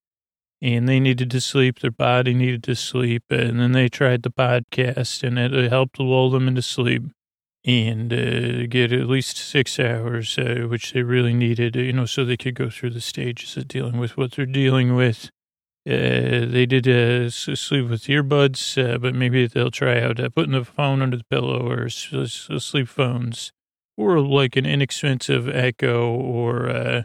Speaker 2: and they needed to sleep. Their body needed to sleep. And then they tried the podcast, and it helped lull them into sleep and uh, get at least six hours, uh, which they really needed, you know, so they could go through the stages of dealing with what they're dealing with. Uh, they did uh, sleep with earbuds, uh, but maybe they'll try out uh, putting the phone under the pillow or s- s- sleep phones, or like an inexpensive Echo or uh,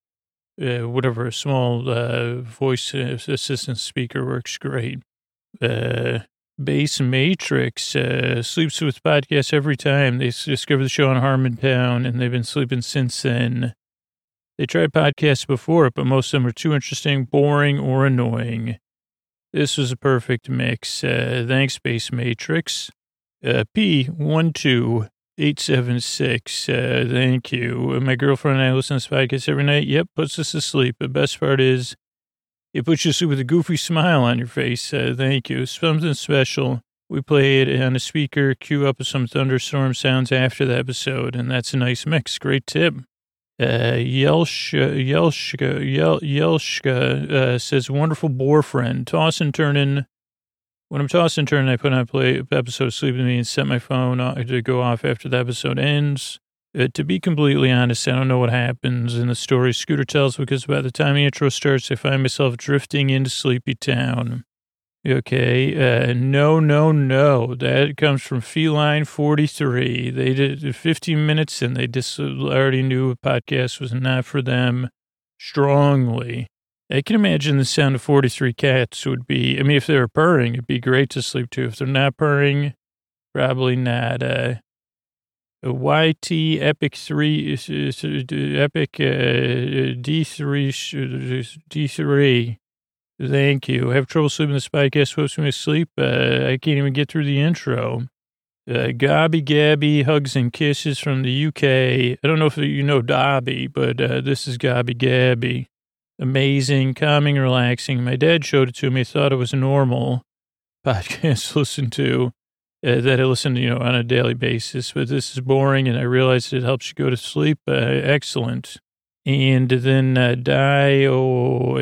Speaker 2: Uh, whatever, a small uh, voice assistant speaker works great. Uh, Bass Matrix uh, sleeps with podcasts every time. They discovered the show on Harmontown, and they've been sleeping since then. They tried podcasts before, but most of them are too interesting, boring, or annoying. This was a perfect mix. Uh, thanks, Bass Matrix. Uh, P one two eight seven six, uh, thank you. My girlfriend and I listen to this podcast every night. Yep, puts us to sleep. The best part is it puts you to sleep with a goofy smile on your face. Uh, thank you. Something special. We play it on a speaker, cue up some thunderstorm sounds after the episode, and that's a nice mix. Great tip. Uh, Yelshka, Yelshka, Yel, Yelshka uh, says, wonderful boar friend. Toss and turn in. When I'm tossing and turning, I put on a play episode of Sleep With Me and set my phone to go off after the episode ends. Uh, to be completely honest, I don't know what happens in the story Scooter tells, because by the time the intro starts, I find myself drifting into Sleepy Town. Okay, uh, no, no, no. That comes from Feline forty-three. They did fifteen minutes, and they just already knew a podcast was not for them strongly. I can imagine the sound of forty-three cats would be, I mean, if they were purring, it'd be great to sleep to. If they're not purring, probably not. Uh, Y T Epic three, Epic uh, D three, D three. Thank you. I have trouble sleeping this podcast. Supposed to me to sleep. Uh, I can't even get through the intro. Uh, Gobby Gabby, hugs and kisses from the U K. I don't know if you know Dobby, but uh, this is Gobby Gabby. Amazing, calming, relaxing. My dad showed it to me. Thought it was a normal podcast to listen to, uh, that I listen to, you know, on a daily basis. But this is boring, and I realized it helps you go to sleep. Uh, excellent. And then uh, Dio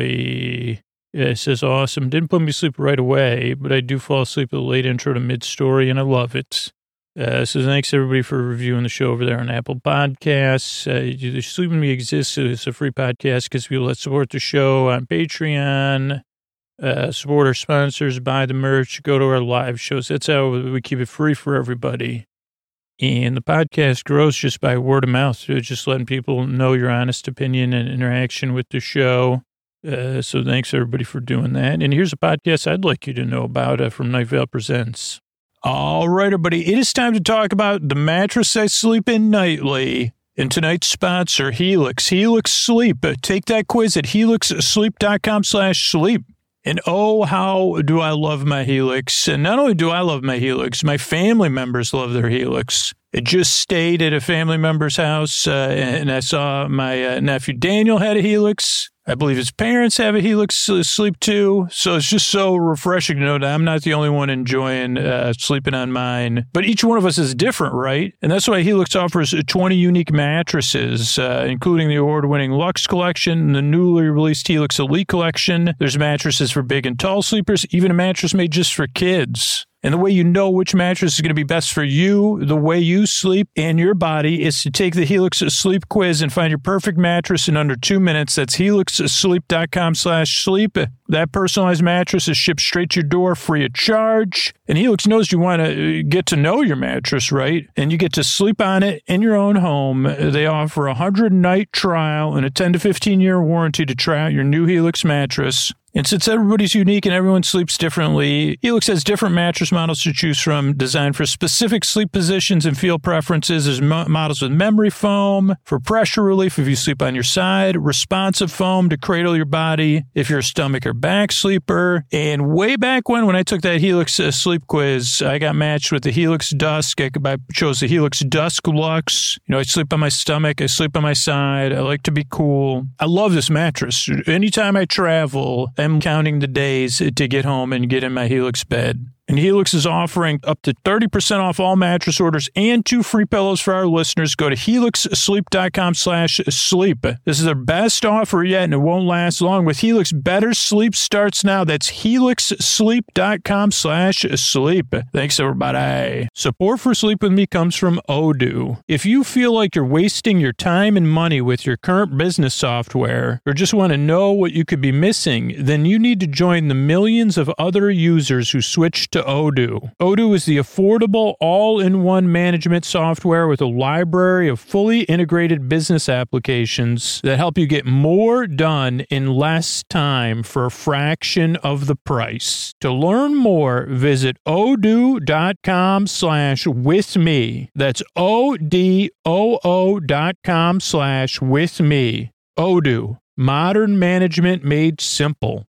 Speaker 2: uh, says, awesome. Didn't put me to sleep right away, but I do fall asleep at the late intro to mid-story, and I love it. Uh, so thanks, everybody, for reviewing the show over there on Apple Podcasts. Uh, Sleep With Me exists. It's a free podcast because people that support the show on Patreon, uh, support our sponsors, buy the merch, go to our live shows. That's how we keep it free for everybody. And the podcast grows just by word of mouth, just letting people know your honest opinion and interaction with the show. Uh, so thanks, everybody, for doing that. And here's a podcast I'd like you to know about uh, from Night Vale Presents. All right, everybody, it is time to talk about the mattress I sleep in nightly. And tonight's sponsor, Helix. Helix Sleep. Take that quiz at helix sleep dot com slash sleep. And oh, how do I love my Helix. And not only do I love my Helix, my family members love their Helix. I just stayed at a family member's house, uh, and I saw my uh, nephew Daniel had a Helix. I believe his parents have a Helix Sleep too. So it's just so refreshing to know that I'm not the only one enjoying uh, sleeping on mine. But each one of us is different, right? And that's why Helix offers twenty unique mattresses, uh, including the award-winning Luxe Collection and the newly released Helix Elite Collection. There's mattresses for big and tall sleepers, even a mattress made just for kids. And the way you know which mattress is going to be best for you, the way you sleep, and your body is to take the Helix Sleep Quiz and find your perfect mattress in under two minutes. That's helix sleep dot com slash sleep. That personalized mattress is shipped straight to your door free of charge. And Helix knows you want to get to know your mattress, right? And you get to sleep on it in your own home. They offer a one hundred night trial and a ten to fifteen year warranty to try out your new Helix mattress. And since everybody's unique and everyone sleeps differently, Helix has different mattress models to choose from, designed for specific sleep positions and feel preferences. There's mo- models with memory foam for pressure relief if you sleep on your side, responsive foam to cradle your body if you're a stomach or back sleeper. And way back when, when I took that Helix uh, sleep quiz, I got matched with the Helix Dusk. I, I chose the Helix Dusk Luxe. You know, I sleep on my stomach. I sleep on my side. I like to be cool. I love this mattress. Anytime I travel, I'm counting the days to get home and get in my Helix bed. And Helix is offering up to thirty percent off all mattress orders and two free pillows for our listeners. Go to helixsleep.com slash sleep. This is their best offer yet, and it won't last long. With Helix, better sleep starts now. That's helixsleep.com slash sleep. Thanks, everybody. Support for Sleep With Me comes from Odoo. If you feel like you're wasting your time and money with your current business software, or just want to know what you could be missing, then you need to join the millions of other users who switched to Odoo. Odoo is the affordable all-in-one management software with a library of fully integrated business applications that help you get more done in less time for a fraction of the price. To learn more, visit odoo.com slash with me. That's O-D-O-O dot com slash with me. Odoo. Modern management made simple.